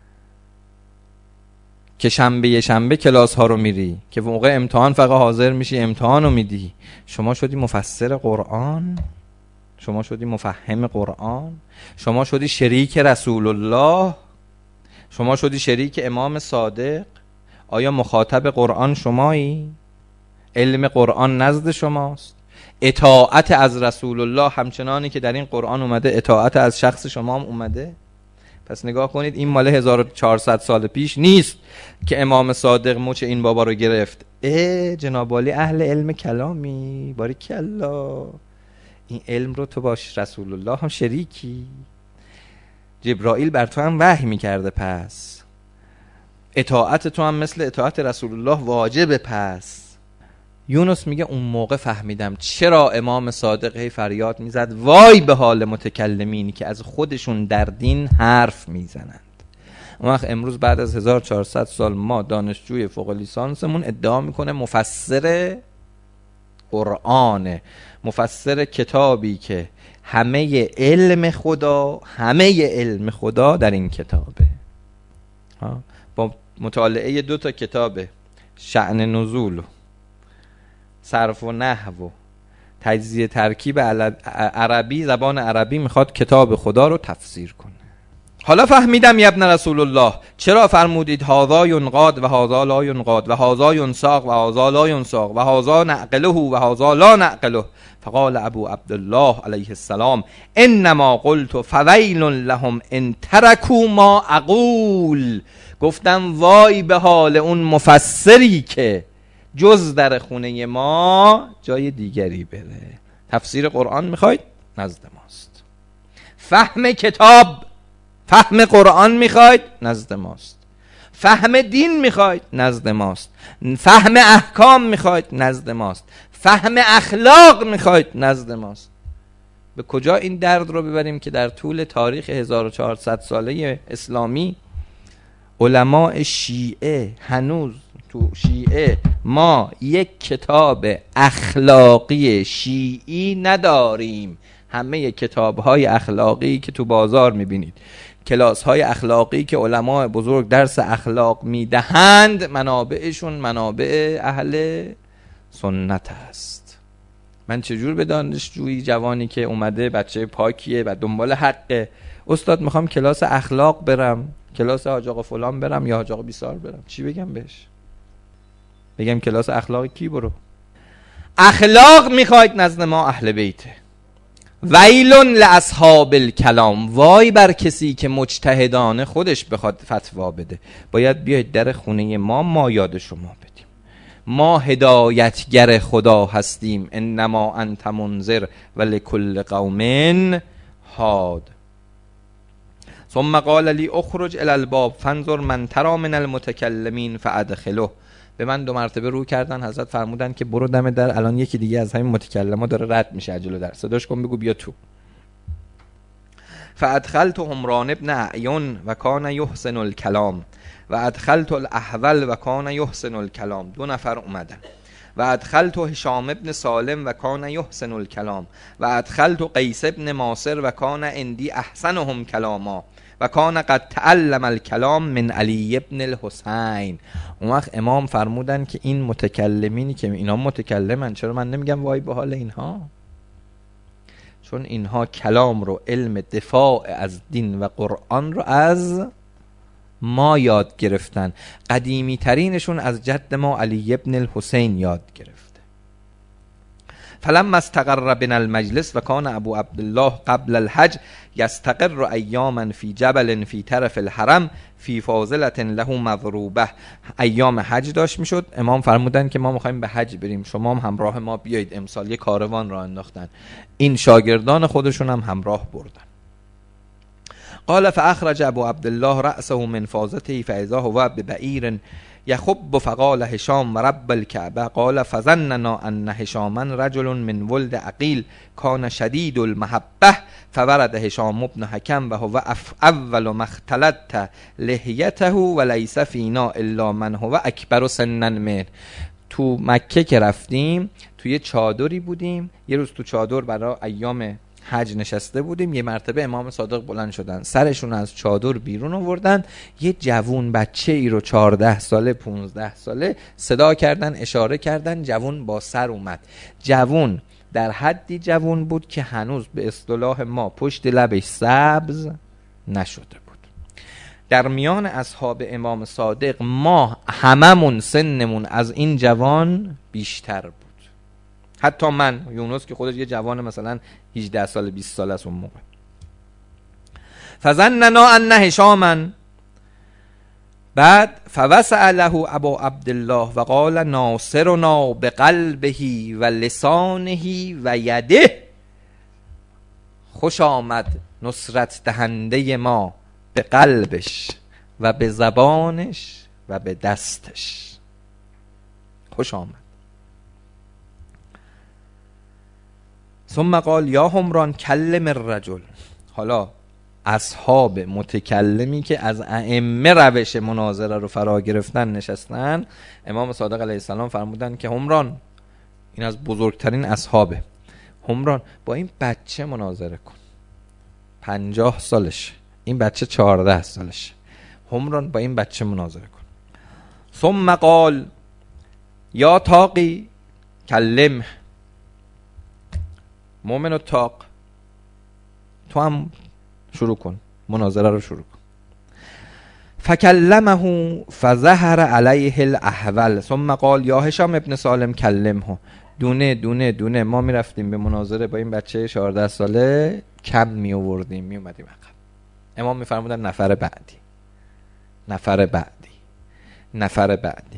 که شنبه شنبه کلاس ها رو میری، که موقع امتحان فقط حاضر میشی امتحان رو میدی، شما شدی مفسر قرآن؟ شما شدی مفهم قرآن؟ شما شدی شریک رسول الله؟ شما شدی شریک امام صادق؟ آیا مخاطب قرآن شمایی؟ علم قرآن نزد شماست؟ اطاعت از رسول الله همچنانی که در این قرآن اومده اطاعت از شخص شما هم اومده؟ پس نگاه کنید، این مال هزار و چهارصد سال پیش نیست که امام صادق مچ این بابا رو گرفت. اه جناب عالی اهل علم کلامی، باریکلا، این علم رو تو باش رسول الله هم شریکی. جبرائیل بر تو هم وحی میکرده، پس اطاعت تو هم مثل اطاعت رسول الله واجبه. پس یونس میگه اون موقع فهمیدم چرا امام صادق هی فریاد میزد وای به حال متکلمینی که از خودشون در دین حرف میزنند. اون وقت امروز بعد از هزار و چهارصد سال ما دانشجوی فوق لیسانسمون ادعا میکنه مفسر قرآنه، مفسر کتابی که همه علم خدا، همه علم خدا در این کتابه. با مطالعه دو تا کتابه، شأن نزول، صرف و نحو و تجزیه ترکیب عربی، زبان عربی، میخواد کتاب خدا رو تفسیر کنه. حالا فهمیدم یا ابن رسول الله چرا فرمودید هذا ینقاد و هذا لا ینقاد و هذا ینساق و هذا لا ینساق و هذا نعقله و هذا لا نعقله. فقال ابو عبدالله علیه السلام انما قلت فویل لهم ان ترکوا ما اقول. گفتم وای به حال اون مفسری که جز در خونه ما جای دیگری بره. تفسیر قرآن میخواید؟ نزد ماست. فهم کتاب، فهم قرآن میخواید؟ نزد ماست. فهم دین میخواید؟ نزد ماست. فهم احکام میخواید؟ نزد ماست. فهم اخلاق میخواید؟ نزد ماست. به کجا این درد رو ببریم که در طول تاریخ هزار و چهارصد ساله اسلامی علماء شیعه، هنوز تو شیعه ما یک کتاب اخلاقی شیعی نداریم. همه کتاب‌های اخلاقی که تو بازار می‌بینید، کلاس‌های اخلاقی که علماء بزرگ درس اخلاق میدهند، منابعشون منابع اهل سنت است. من چجور به دانشجویی جوانی که اومده بچه پاکیه و دنبال حقه، استاد میخوام کلاس اخلاق برم، کلاس حاج آقا فلان برم یا حاج آقا بیسار برم، چی بگم بهش؟ بگم کلاس اخلاق کی برو؟ اخلاق میخواید؟ نزد ما اهل بیته. ویل لاصحاب الکلام، وای بر کسی که مجتهدانه خودش بخواد فتوا بده. باید بیاید در خونه ما، ما یاد شما بدیم، ما هدایتگر خدا هستیم. انما انت منذر و لکل قوم هاد. ثم قال لی اخرج الی الباب فانظر من تری من المتکلمین فادخله. به من دو مرتبه رو کردن، حضرت فرمودن که برو دم در، الان یکی دیگه از همین متکلما داره رد میشه جلو در، صداش کن بگو بیا تو. فادخلت عمران ابن اعین و کان یحسن الکلام و ادخلت الاحول و کان یحسن الکلام. دو نفر اومدن. و ادخلت هشام ابن سالم و کان یحسن الکلام و ادخلت قیس ابن ماسر و کان عندی احسنهم کلاما و کان قد تعلم الکلام من علی ابن الحسین. اون وقت امام فرمودن که این متکلمینی که اینا متکلمن، چرا من نمیگم وای به حال اینها؟ چون اینها کلام رو، علم دفاع از دین و قرآن رو از ما یاد گرفتن. قدیمی ترینشون از جد ما علی ابن الحسین یاد گرفته. فلما استقر بنا المجلس و کان ابو عبدالله قبل الحج یستقر ایاما فی جبل فی طرف الحرم فی فاضله له مضروبه. ایام حج داشت میشد، امام فرمودن که ما میخوایم به حج بریم، شما هم همراه ما بیایید. امسال یه کاروان را انداختن، این شاگردان خودشون هم همراه بردن. قال فاخرج ابو عبدالله رأسه من فازته فاذا هو ببعیر یخب فقال هشام و رب الكعبه قال فظننا ان هشاما رجل من ولد عقیل کان شدید المحبه فورد هشام ابن حکم و هو اول ما اختلط لحیته و لیس فینا الا من هو اکبر سنا منه. تو مکه که رفتیم توی چادری بودیم، یه روز تو چادر برای ایام حج نشسته بودیم، یه مرتبه امام صادق بلند شدن، سرشون از چادر بیرون آوردن، یه جوون بچه ای رو چهارده ساله پونزده ساله صدا کردن، اشاره کردن، جوون با سر اومد. جوون در حدی جوون بود که هنوز به اصطلاح ما پشت لبش سبز نشده بود. در میان اصحاب امام صادق ما هممون سنمون از این جوان بیشتر بود. حتی من یونس که خودش یه جوان مثلا هجده سال بیست سال است اون موقع. فظننا ان هشاما، بعد فوسع له ابو عبدالله و قال ناصرنا بقلبه و لسانه و یده. خوش آمد نصرت دهنده ما به قلبش و به زبانش و به دستش. خوش آمد. ثم قال یا همران کلم الرجل. حالا اصحاب متکلمی که از ائمه روش مناظره رو فرا گرفتن نشستن، امام صادق علیه السلام فرمودن که همران، این از بزرگترین اصحابه، همران با این بچه مناظره کن، پنجاه سالش، این بچه چهارده سالش، همران با این بچه مناظره کن. ثم قال یا تاقی کلم، مومن و تاق، تو هم شروع کن، مناظره رو شروع کن. فکلمه فظهر علیه الاحول ثم قال یا هشام ابن سالم کلمه. دونه دونه دونه ما میرفتیم به مناظره با این بچه چهارده ساله، کم می آوردیم، می اومدیم عقب. امام میفرمودن نفر بعدی، نفر بعدی، نفر بعدی.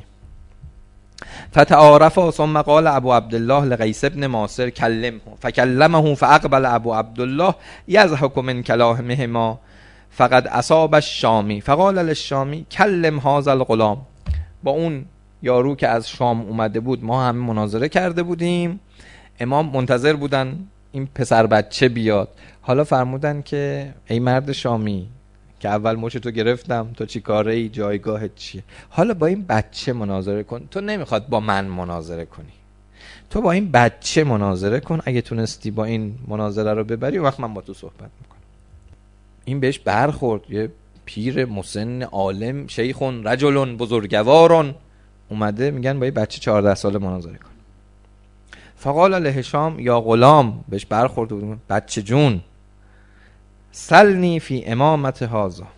فتعارف ثم قال ابو عبدالله لقیس ابن ماسر کلمه فکلمه فاقبل ابو عبدالله یضحک من کلامه ما فقد اصاب الشامی فقال للشامی کلم هذا الغلام. با اون یارو که از شام اومده بود ما هم مناظره کرده بودیم، امام منتظر بودن این پسر بچه بیاد. حالا فرمودن که ای مرد شامی که اول مچ تو گرفتم، تو چی کاره ای، جایگاهت چیه، حالا با این بچه مناظره کن. تو نمیخواد با من مناظره کنی، تو با این بچه مناظره کن، اگه تونستی با این مناظره رو ببری وقت من با تو صحبت میکنم. این بهش برخورد، یه پیر مسن عالم شیخون رجلون بزرگوارون اومده، میگن با این بچه چهارده ساله مناظره کن. فقال لهشام یا غلام، بهش برخورد بود، بچه جون، سلنی فی امامت هازا،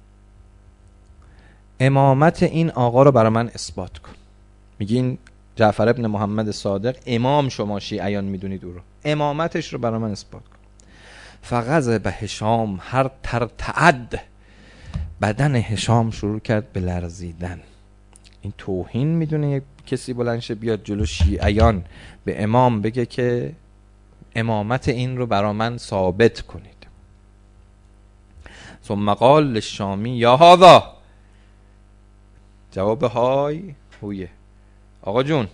امامت این آقا رو برای من اثبات کن. میگین جعفر ابن محمد صادق امام، شما شیعیان میدونید او رو، امامتش رو برای من اثبات کن. فغضب هشام هر ترتعد، بدن هشام شروع کرد به لرزیدن. این توهین میدونه یک کسی بلند شه بیاد جلو شیعیان به امام بگه که امامت این رو برا من ثابت کنید. ثم قال للشامی یا هذا، جواب های هویه، آقا جون،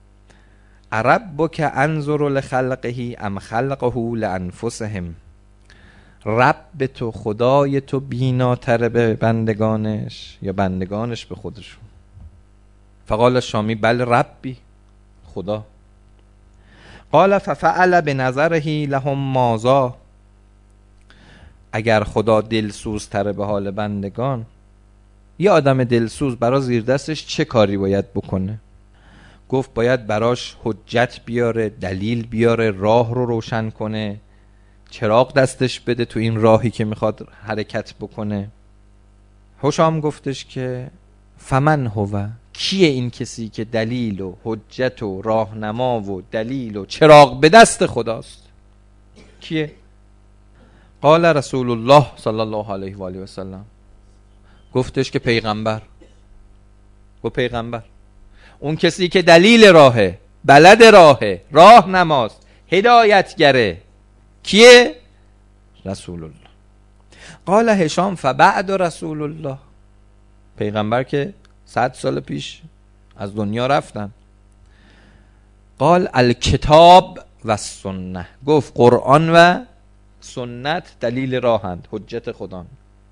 ربک انظر لخلقه ام خلقه لانفسهم، رب تو خدای تو بیناتره به بندگانش یا بندگانش به خودشون؟ فقال الشامی بل ربی، خدا. قال ففعل بنظره لهم مازا، اگر خدا دلسوز تره به حال بندگان، یه آدم دلسوز برا زیر دستش چه کاری باید بکنه؟ گفت باید براش حجت بیاره، دلیل بیاره، راه رو روشن کنه، چراغ دستش بده تو این راهی که میخواد حرکت بکنه. هشام گفتش که فمن هو، کیه این کسی که دلیل و حجت و راهنما و دلیل و چراغ به دست خداست؟ کیه؟ قال رسول الله صلی الله علیه و آله و سلم، گفتش که پیغمبر. گفت پیغمبر، اون کسی که دلیل راهه، بلد راهه، راهنماست، هدایتگره، کیه؟ رسول الله. قال هشام فبعد رسول الله، پیغمبر که صد سال پیش از دنیا رفتن. قال الکتاب و سنه، گفت قرآن و سنت دلیل راهند، حجت خدا.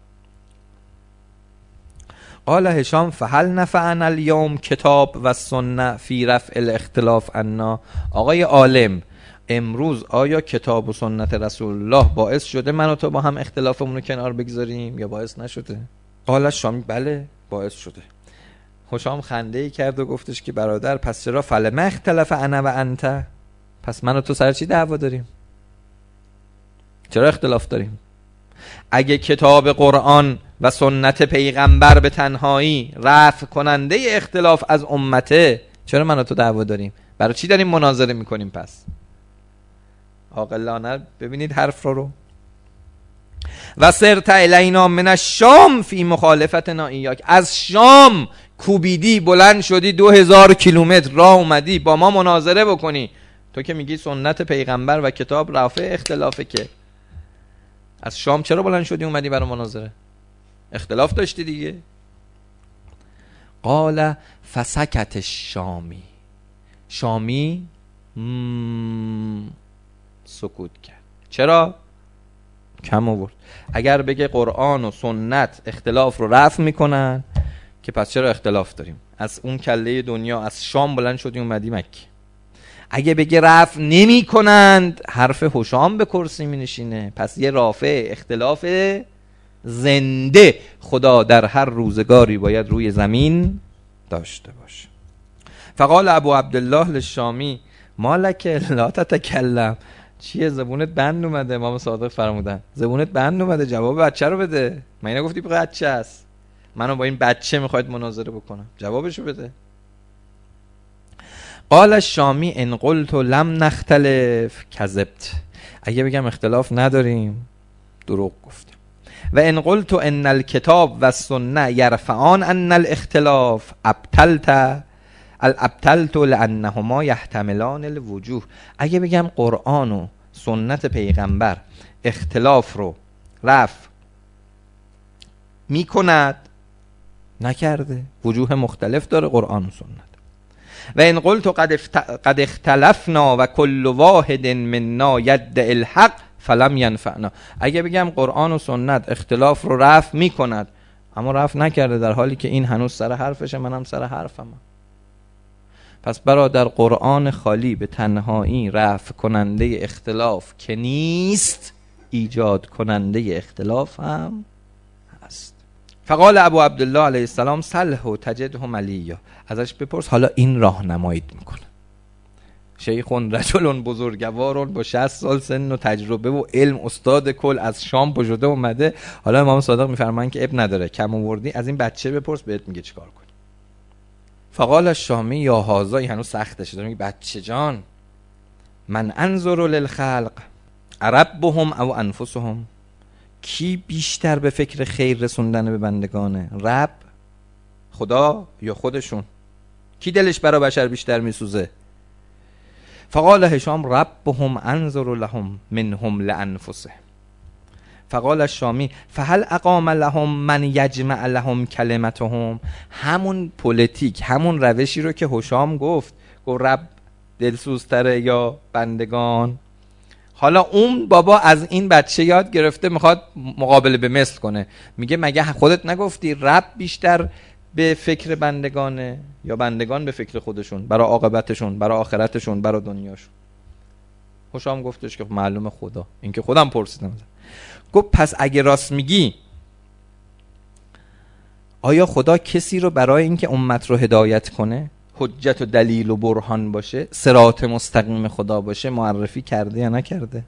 قال هشام فهل نفعنا اليوم کتاب و سنه فی رفع الاختلاف عنا، آقای عالم، امروز آیا کتاب و سنت رسول الله باعث شده من و تو با هم اختلافمون رو کنار بگذاریم یا باعث نشده؟ قال الشامی بله باعث شده. هشام خنده ای کرد و گفتش که برادر پس چرا فلما اختلف انا و انت، پس من و تو سر چی دعوا داریم؟ چرا اختلاف داریم؟ اگه کتاب قرآن و سنت پیغمبر به تنهایی رفع کننده اختلاف از امته، چرا من و تو دعوا داریم؟ برای چی داریم مناظره میکنیم پس؟ عاقلانه ببینید حرف رو رو و سرت الینا من الشام فی مخالفتنا ایاک، از شام کوبیدی بلند شدی دو هزار کیلومتر راه اومدی با ما مناظره بکنی. تو که میگی سنت پیغمبر و کتاب رافع اختلافه، که از شام چرا بلند شدی اومدی برای مناظره؟ اختلاف داشتی دیگه. قال فسکت الشامی، شامی مم... سکوت کرد. چرا؟ کم آورد. اگر بگه قرآن و سنت اختلاف رو رفع میکنن که پس چرا اختلاف داریم؟ از اون کله دنیا از شام بلند شدی اومدی مکه. اگه بگه رفع نمی کنند، حرف هشام به کرسی می نشینه. پس یه رافع اختلاف زنده خدا در هر روزگاری باید روی زمین داشته باشه. فقال ابو عبدالله للشامی ما لک لا تتکلم، چیه زبونت بند اومده؟ امام صادق فرمودن زبونت بند اومده، جواب بچه رو بده. من نگفتی بچه است؟ منو با این بچه میخواید مناظره بکنم، جوابشو بده. قال الشامی ان قلت لم نختلف کذبت، اگه بگم اختلاف نداریم دروغ گفتم. و ان قلت ان الکتاب و السنه یرفعان ان الاختلاف ابطلت الابطلت لانهما یحتملان الوجوه، اگه بگم قرآن و سنت پیغمبر اختلاف رو رفع میکند، نکرده، وجوه مختلف داره قرآن و سنت. و ان قلت قد اختلفنا و کل واحد منا یدعی الحق فلم ینفعنا، اگه بگم قرآن و سنت اختلاف رو رفع میکند اما رفع نکرده، در حالی که این هنوز سر حرفشه، منم سر حرفم. پس برادر قرآن خالی به تنهایی رفع کننده اختلاف که نیست، ایجاد کننده اختلاف هم هست. فقال ابو عبدالله علیه السلام سله تجده ملیا، ازش بپرس حالا این راهنماییت میکنه. شیخون رجلون بزرگوارون با شصت سال سن و تجربه و علم، استاد کل، از شام پژوده اومده. حالا امام صادق میفرمان که اب نداره، کم آوردی از این بچه بپرس بهت میگه چیکار کنی. فقال الشامی یا هازا، هنوز سختشه، داره میگه بچه جان، من انظر للخلق ربهم او انفسهم، کی بیشتر به فکر خیر رسوندن به بندگانه؟ رب، خدا یا خودشون؟ کی دلش برای بشر بیشتر میسوزه؟ فقال هشام ربهم انظر لهم منهم لانفسهم. فقال الشامی فهل اقام لهم من یجمع لهم کلمتهم. همون پلیتیک، همون روشی رو که هشام گفت، گفت رب دلسوزتره یا بندگان. حالا اون بابا از این بچه یاد گرفته میخواد مقابله به مثل کنه، میگه مگه خودت نگفتی رب بیشتر به فکر بندگانه یا بندگان به فکر خودشون، برای عاقبتشون، برای آخرتشون، برای دنیاشون؟ هشام گفتش که معلومه خدا. این که خودم پرسیدم. گفت پس اگه راست میگی، آیا خدا کسی رو برای اینکه امت رو هدایت کنه، حجت و دلیل و برهان باشه، صراط مستقیم خدا باشه، معرفی کرده یا نکرده؟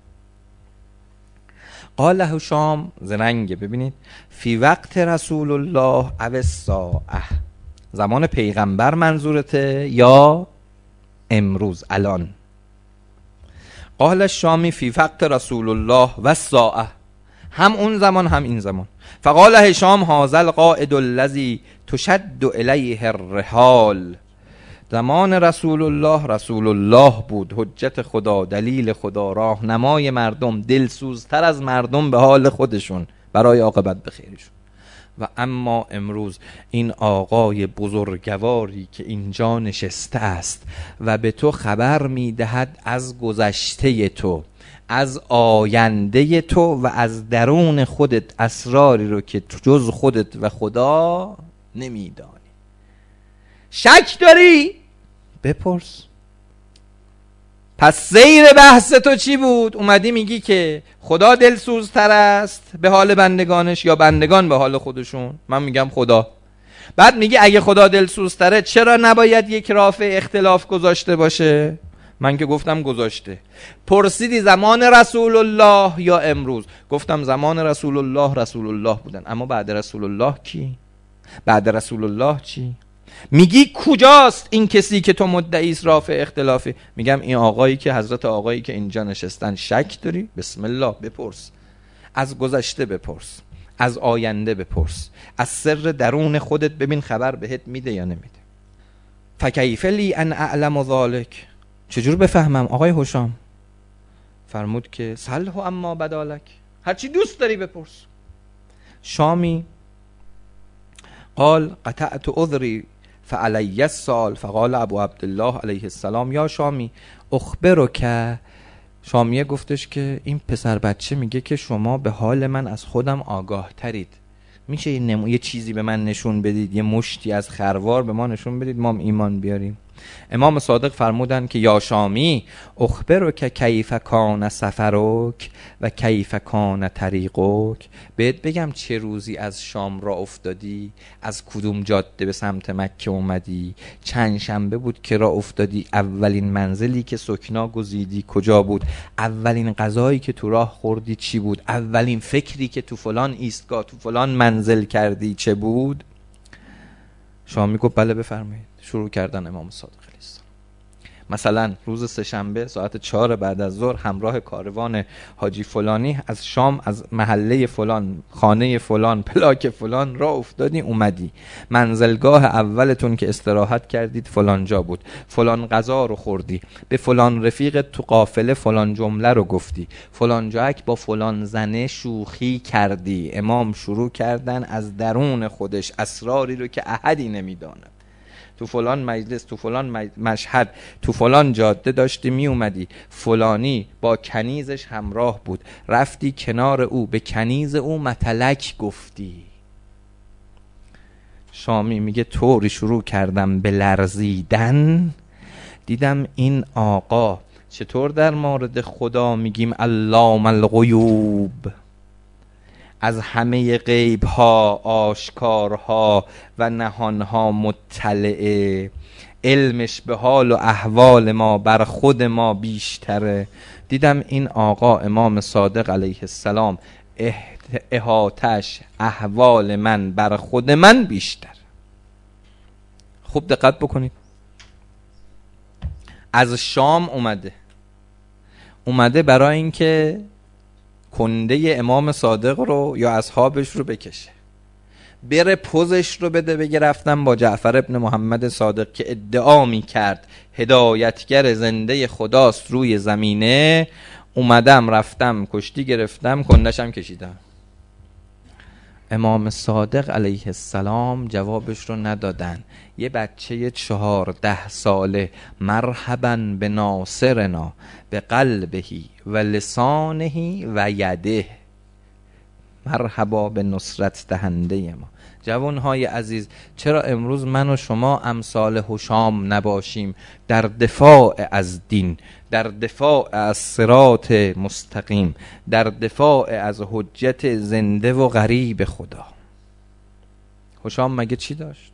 قال هشام زرنگه، ببینید، فی وقت رسول الله او الساعه، زمان پیغمبر منظورته یا امروز الان؟ قال الشامی فی وقت رسول الله و الساعه، هم اون زمان هم این زمان. فقال هشام هذا القائد الذی تشد الیه الرحال، زمان رسول الله رسول الله بود، حجت خدا، دلیل خدا، راهنمای مردم، دلسوزتر از مردم به حال خودشون برای عاقبت به خیرشون. و اما امروز این آقای بزرگواری که اینجا نشسته است و به تو خبر میدهد از گذشته تو، از آینده تو و از درون خودت اسراری رو که جز خودت و خدا نمیدانی. شک داری؟ بپرس. پس سیر بحث تو چی بود؟ اومدی میگی که خدا دلسوزتر است به حال بندگانش یا بندگان به حال خودشون؟ من میگم خدا. بعد میگی اگه خدا دلسوزتره چرا نباید یک رافع اختلاف گذاشته باشه؟ من که گفتم گذاشته. پرسیدی زمان رسول الله یا امروز؟ گفتم زمان رسول الله رسول الله بودن، اما بعد رسول الله کی؟ بعد رسول الله چی؟ میگی کجاست این کسی که تو مدعی است رافع اختلافی؟ میگم این آقایی که حضرت آقایی که اینجا نشستن. شک داری؟ بسم الله بپرس. از گذشته بپرس، از آینده بپرس، از سر درون خودت ببین خبر بهت میده یا نمیده. فکیف لی ان اعلم ذلک، چجور بفهمم آقای هشام؟ فرمود که سلح اما بدالک، هرچی دوست داری بپرس. شامی قال قطعت عذری فعلی السال. فقال ابو عبدالله علیه السلام یا شامی اخبرک. شامیه گفتش که این پسر بچه میگه که شما به حال من از خودم آگاه ترید، میشه یه, نمو... یه چیزی به من نشون بدید، یه مشتی از خروار به ما نشون بدید ما ایمان بیاریم. امام صادق فرمودن که یا شامی اخبرک کیف کان سفرک و کیف کان طریقک، بهت بگم چه روزی از شام را افتادی، از کدوم جاده به سمت مکه اومدی، چند شنبه بود که را افتادی، اولین منزلی که سکنا گزیدی کجا بود، اولین غذایی که تو راه خوردی چی بود، اولین فکری که تو فلان ایستگاه تو فلان منزل کردی چه بود؟ شامی گفت بله بفرمایید. شروع کردن امام صادق علیه السلام. مثلا روز سه‌شنبه ساعت چهار بعد از ظهر همراه کاروان حاجی فلانی از شام، از محله فلان، خانه فلان، پلاک فلان را افتادی اومدی، منزلگاه اولتون که استراحت کردید فلان جا بود، فلان غذا رو خوردی، به فلان رفیق تو قافله فلان جمله رو گفتی، فلان جاک با فلان زنه شوخی کردی. امام شروع کردن از درون خودش اسراری رو که احدی نمیداند. تو فلان مجلس، تو فلان مشهد، تو فلان جاده داشتی می اومدی، فلانی با کنیزش همراه بود، رفتی کنار او به کنیز او متلک گفتی. شامی میگه طوری شروع کردم به لرزیدن، دیدم این آقا چطور در مورد خدا میگیم علام الغیوب، از همه غیب‌ها، آشکارها و نهانها مطلعه، علمش به حال و احوال ما بر خود ما بیشتره. دیدم این آقا امام صادق علیه السلام احاطش احوال من بر خود من بیشتر. خوب دقت بکنید، از شام اومده اومده برای اینکه کنده امام صادق رو یا اصحابش رو بکشه، بره پوزش رو بده بگه رفتم با جعفر ابن محمد صادق که ادعا می کرد هدایتگر زنده خداست روی زمینه، اومدم رفتم کشتی گرفتم کندشم کشیدم. امام صادق علیه السلام جوابش رو ندادن. یه بچه چهارده ساله مرحبا به ناصرنا به قلبهی و لسانهی و یده، مرحبا به نصرت دهنده ما. جوانهای عزیز، چرا امروز من و شما امثال هشام نباشیم در دفاع از دین، در دفاع از صراط مستقیم، در دفاع از حجت زنده و غریب خدا؟ هشام مگه چی داشت؟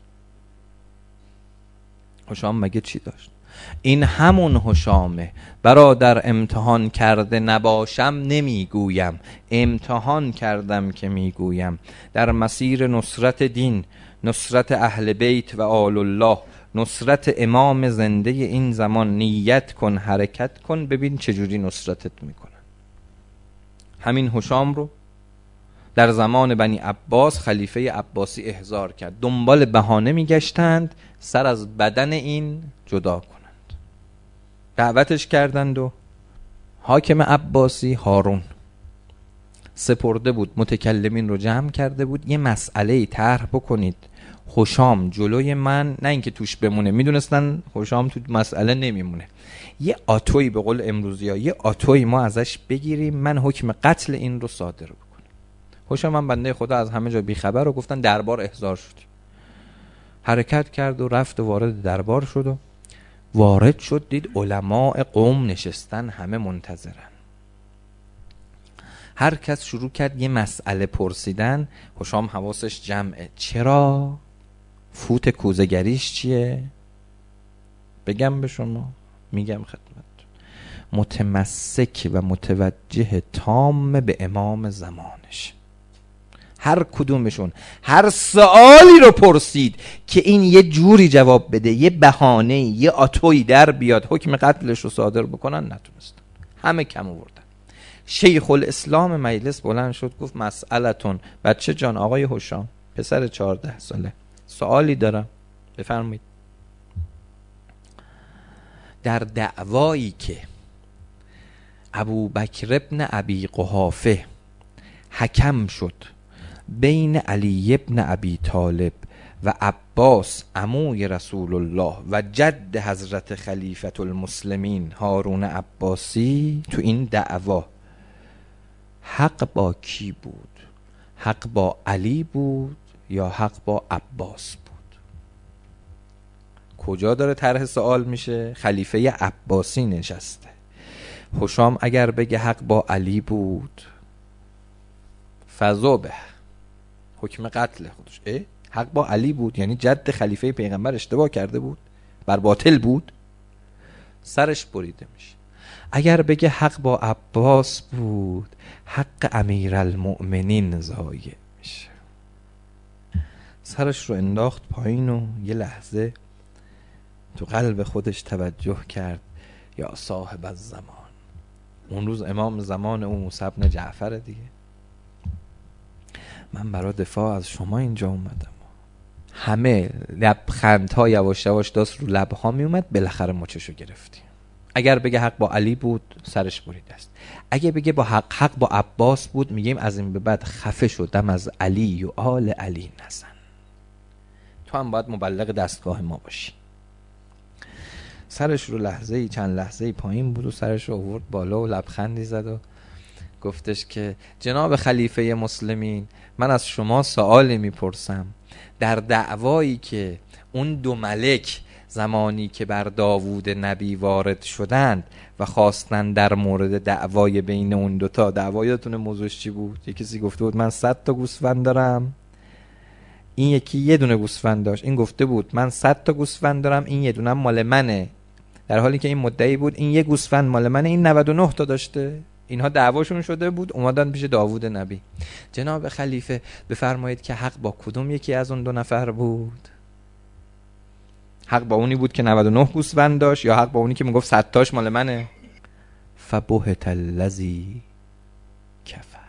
هشام مگه چی داشت؟ این همون هشامه. برادر امتحان کرده نباشم نمیگویم، امتحان کردم که میگویم. در مسیر نصرت دین، نصرت اهل بیت و آل الله، نصرت امام زنده این زمان نیت کن، حرکت کن، ببین چجوری نصرتت میکنن. همین هشام رو در زمان بنی عباس خلیفه عباسی احضار کرد. دنبال بهانه میگشتند سر از بدن این جدا کنند. دعوتش کردند و حاکم عباسی هارون سپرده بود، متکلمین رو جمع کرده بود، یه مسئله طرح بکنید هشام جلوی من، نه اینکه توش بمونه، میدونستن هشام تو مسئله نمیمونه، یه آتوی به قول امروزی ها، یه آتوی ما ازش بگیریم، من حکم قتل این رو صادر بکنم. هشام من بنده خدا از همه جا بیخبر و گفتن دربار احضار شد. حرکت کرد و رفت و وارد دربار شد و وارد شد، دید علماء قوم نشستن، همه منتظرن. هر کس شروع کرد یه مسئله پرسیدن. هشام حواسش جمعه. چرا؟ فوت کوزه‌گریش چیه؟ بگم به شما؟ میگم خدمت. متمسک و متوجه تام به امام زمانش. هر کدومشون هر سوالی رو پرسید که این یه جوری جواب بده، یه بهانه، یه آتوی در بیاد حکم قتلش رو صادر بکنن، نتونستن. همه کم آوردن. شیخ الاسلام مجلس بلند شد گفت مسئلتون. بچه جان، آقای هشام پسر چهارده ساله، سوالی دارم بفرمایید. در دعوایی که ابو بکر ابن ابی قحافه حکم شد بین علی ابن ابی طالب و عباس عموی رسول الله و جد حضرت خلیفة المسلمین هارون عباسی، تو این دعوا حق با کی بود؟ حق با علی بود یا حق با عباس بود؟ کجا داره طرح سوال میشه؟ خلیفه عباسی نشسته. هشام اگر بگه حق با علی بود، فذوبه، حکم قتل خودش. اه؟ حق با علی بود یعنی جد خلیفه پیغمبر اشتباه کرده بود، بر باطل بود، سرش بریده میشه. اگر بگه حق با عباس بود، حق امیرالمؤمنین ضایع میشه. سرش رو انداخت پایین و یه لحظه تو قلب خودش توجه کرد، یا صاحب الزمان. اون روز امام زمان اون موسی بن جعفر دیگه. من برای دفاع از شما اینجا اومدم. همه لبخندها یواش یواش دست رو لبها می اومد، بالاخره مچشو گرفتیم. اگر بگه حق با علی بود، سرش بریده است. اگه بگه با حق حق با عباس بود، میگیم از این به بعد خفه شدم از علی و آل علی نزن. تو هم باید مبلغ دستگاه ما باشی. سرش رو لحظه ای چند لحظه ای پایین بود و سرش رو آورد بالا و لبخندی زد و گفتش که جناب خلیفه مسلمین، من از شما سوالی میپرسم. در دعوایی که اون دو ملک زمانی که بر داوود نبی وارد شدند و خواستن در مورد دعوای بین اون دوتا، دعوایتون موضوعش چی بود؟ یکی کسی گفته بود من صد تا گوسفند دارم، این یکی یه دونه گوسفند داشت. این گفته بود من صد تا گوسفند دارم، این یه دونه مال منه، در حالی که این مدعی بود این یه گوسفند مال منه، این نود و نه تا داشته. اینها دعواشون شده بود، اومدن پیش داوود نبی. جناب خلیفه بفرمایید که حق با کدوم یکی از اون دو نفر بود؟ حق با اونی بود که نود و نه گوسفند داشت یا حق با اونی که میگفت صد تاش مال منه؟ فبهت الذی کفر.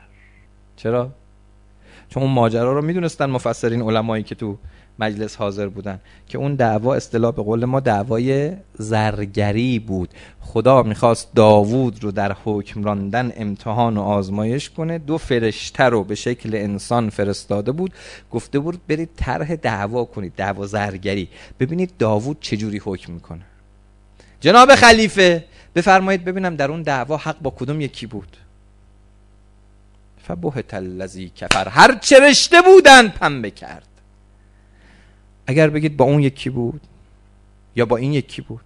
چرا؟ چون اون ماجرا رو میدونستن مفسرین علمایی که تو مجلس حاضر بودن که اون دعوا اصطلاح به قول ما دعوای زرگری بود. خدا میخواست داوود رو در حکم راندن امتحان و آزمایش کنه. دو فرشته رو به شکل انسان فرستاده بود، گفته بود برید طرح دعوا کنید، دعوا زرگری، ببینید داوود چجوری حکم میکنه. جناب خلیفه بفرمایید ببینم در اون دعوا حق با کدوم یکی بود؟ فبهت الذی کفر، هر چه رشته بودن پنبه کرد. اگر بگید با اون یکی بود یا با این یکی بود.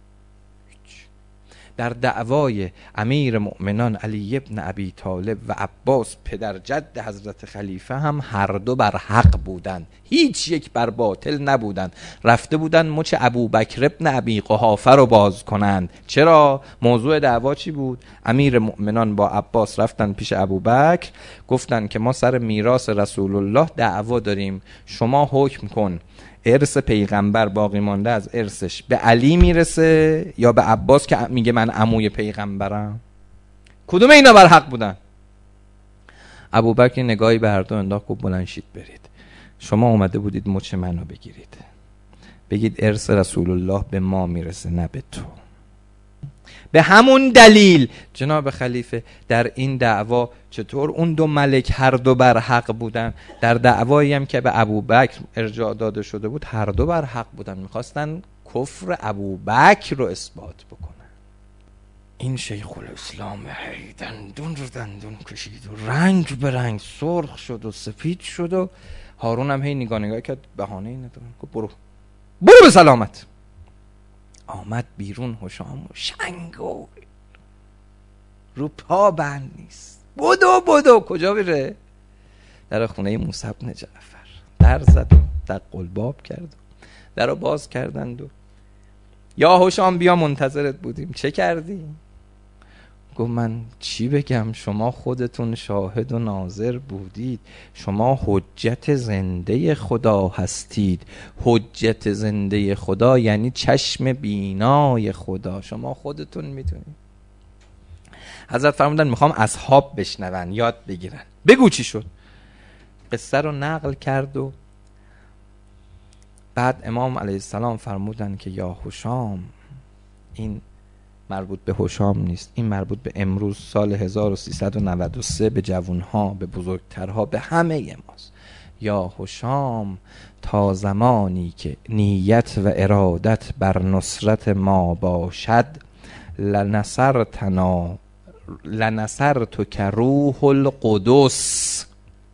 در دعوای امیر مؤمنان علی ابن ابی طالب و عباس پدر جد حضرت خلیفه هم هر دو بر حق بودند، هیچ یک بر باطل نبودند. رفته بودند مچ ابوبکر ابن ابی قحافه رو باز کنند. چرا؟ موضوع دعوا چی بود؟ امیر مؤمنان با عباس رفتن پیش ابوبکر، گفتند که ما سر میراث رسول الله دعوا داریم، شما حکم کن ارث پیغمبر باقی مانده از ارثش به علی میرسه یا به عباس که میگه من عموی پیغمبرم؟ کدوم اینا بر حق بودن؟ ابوبکر نگاهی به هر دو انداخت، گفت بلند شید برید، شما اومده بودید مچ منو بگیرید، بگید ارث رسول الله به ما میرسه نه به تو. به همون دلیل جناب خلیفه در این دعوا چطور اون دو ملک هر دو بر حق بودن؟ در دعوایی هم که به ابوبکر ارجاع داده شده بود هر دو بر حق بودن، میخواستن کفر ابوبکر رو اثبات بکنن. این شیخ الاسلام هی دندون رو دندون کشید و رنگ به رنگ سرخ شد و سفید شد و هارون هم هی نگاه نگاه کرد، بهانه ای ندارن، گفت برو برو به سلامت. آمد بیرون هشام و شنگو رو پا بند نیست، بدو بدو کجا بره؟ در خونه موسی بن جعفر در زد و در قلباب کرد، در رو باز کردند و یا هشام بیا منتظرت بودیم، چه کردی؟ گفت من چی بگم، شما خودتون شاهد و ناظر بودید، شما حجت زنده خدا هستید. حجت زنده خدا یعنی چشم بینای خدا، شما خودتون میدونید. حضرت فرمودن میخوام اصحاب بشنون، یاد بگیرن. بگو چی شد؟ قصه رو نقل کرد و بعد امام علیه السلام فرمودن که یا هشام، این مربوط به هشام نیست، این مربوط به امروز سال هزار و سیصد و نود و سه، به جوانها، به بزرگترها، به همه ماست. یا هشام تا زمانی که نیت و ارادت بر نصرت ما باشد، لنصرتنا لنصرتک روح القدس.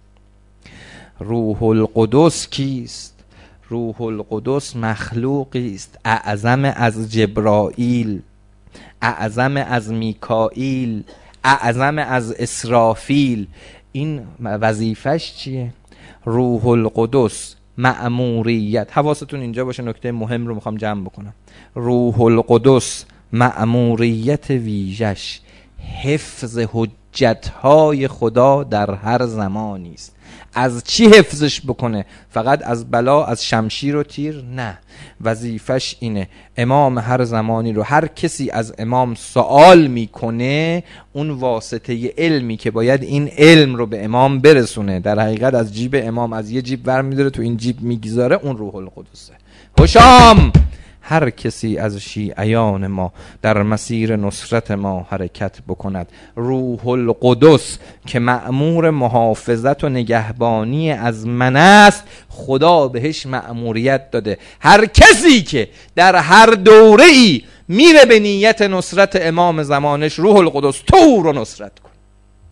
روح القدس کیست؟ روح القدس مخلوقی است اعظم از جبرائیل، اعظم از میکائیل، اعظم از اسرافیل. این وظیفش چیه؟ روح القدس مأموریت، حواستون اینجا باشه، نکته مهم رو میخوام جمع بکنم. روح القدس مأموریت ویژش حفظ حجتهای خدا در هر زمانی است. از چی حفظش بکنه؟ فقط از بلا، از شمشیر و تیر؟ نه، وظیفش اینه امام هر زمانی رو، هر کسی از امام سوال میکنه، اون واسطه علمی که باید این علم رو به امام برسونه، در حقیقت از جیب امام از یه جیب ور میداره تو این جیب میگذاره، اون روح القدسه. هشام هر کسی از شیعیان ما در مسیر نصرت ما حرکت بکند، روح القدس که مأمور محافظت و نگهبانی از من است، خدا بهش مأموریت داده. هر کسی که در هر دوره ای میره به نیت نصرت امام زمانش، روح القدس تو رو نصرت کن.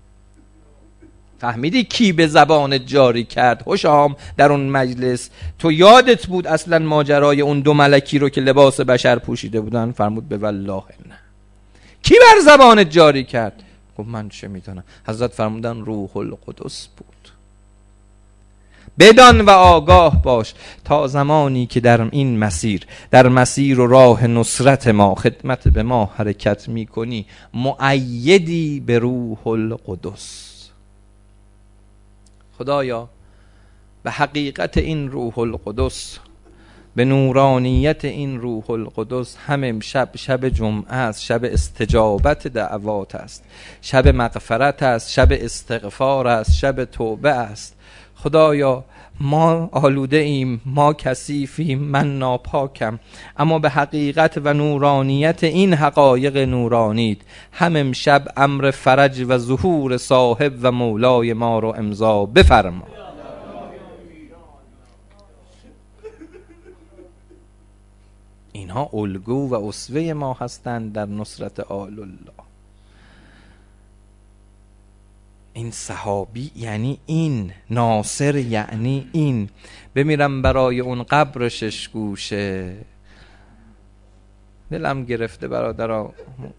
فهمیدی کی به زبان جاری کرد؟ هشام در اون مجلس تو یادت بود اصلا ماجرای اون دو ملکی رو که لباس بشر پوشیده بودن؟ فرمود به والله نه. کی بر زبان جاری کرد؟ گفت من چه میدونم. حضرت فرمودن روح القدس بود. بدان و آگاه باش تا زمانی که در این مسیر، در مسیر و راه نصرت ما، خدمت به ما حرکت میکنی، مؤیدی به روح القدس. خدایا به حقیقت این روح القدس به نورانیت این روح القدس هم امشب شب جمعه است، شب استجابت دعوات است، شب مغفرت است، شب استغفار است، شب توبه است. خدایا ما آلوده ایم، ما کثیفیم، من ناپاکم، اما به حقیقت و نورانیت این حقایق نورانیت هم امشب امر فرج و ظهور صاحب و مولای ما رو امضا بفرما. اینها الگو و اسوه ما هستند در نصرت آل الله. این صحابی یعنی این، ناصر یعنی این. بمیرم برای اون قبر شش گوشه. دلم گرفته برادرها،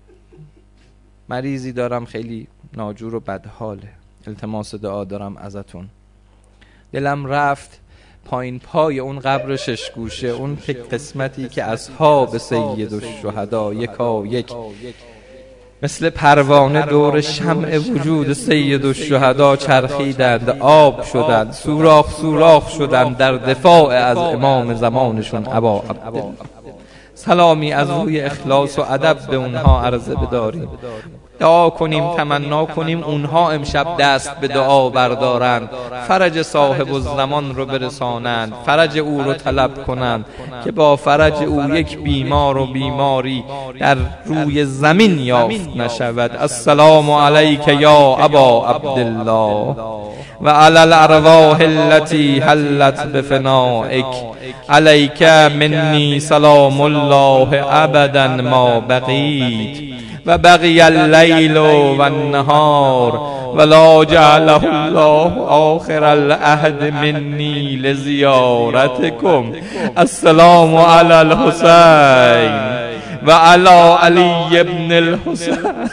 مریضی دارم خیلی ناجور و بدحاله، التماس دعا دارم ازتون. دلم رفت پایین پای اون قبر شش گوشه، اون قسمتی که اصحاب سید الشهدا یکا یک مثل پروانه دور شمع وجود سید الشهدا چرخیدند، آب شدند، سوراخ سوراخ شدند در دفاع از امام زمانشون ابا عبدالله. سلامی از روی اخلاص و ادب به اونها عرضه بداریم، دعا کنیم، تمنا کنیم اونها امشب دست به دعا بردارند، فرج صاحب الزمان رو برسانند، فرج او رو طلب کنند که با فرج او یک بیمار و بیماری در روی زمین یافت نشود. السلام علیک یا ابا عبدالله و علی الارواح التي حلت بفنائک، علیک منی سلام الله ابدا ما بقیت و بقی اللیل و النهار ولا جعله الله آخر العهد منی لزیارتکم. السلام علی الحسین و علی علی ابن الحسین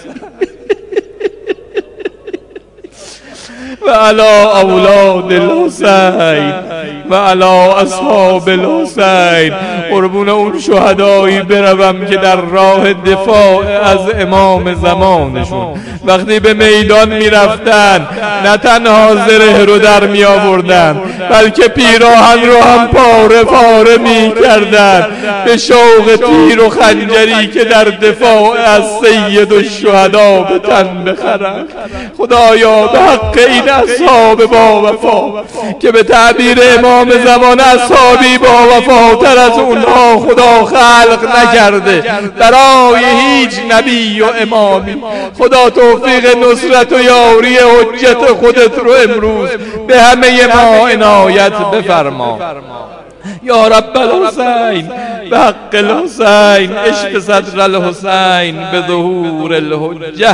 و علی اولاد الحسین و علی اصحاب الحسین. قربون اون شهدایی بروم که در راه دفاع از امام زمانشون وقتی به میدان میرفتن نه تنها زره رو در می آوردن بلکه پیراهن رو هم پاره پاره می کردن به شوق تیر و خنجری که در دفاع از سید الشهدا به تن بخرن. خدایا به حق این اصحاب با وفا که به تعبیر امام زمان اصحابی با وفاتر از اونها خدا خلق نکرده برای هیچ نبی و امامی، خدا توفیق نصرت و یاری حجت خودت رو امروز به همه ما عنایت بفرما. یا رب الحسین به حق الحسین، عشق صدر الحسین به ظهور الحجه.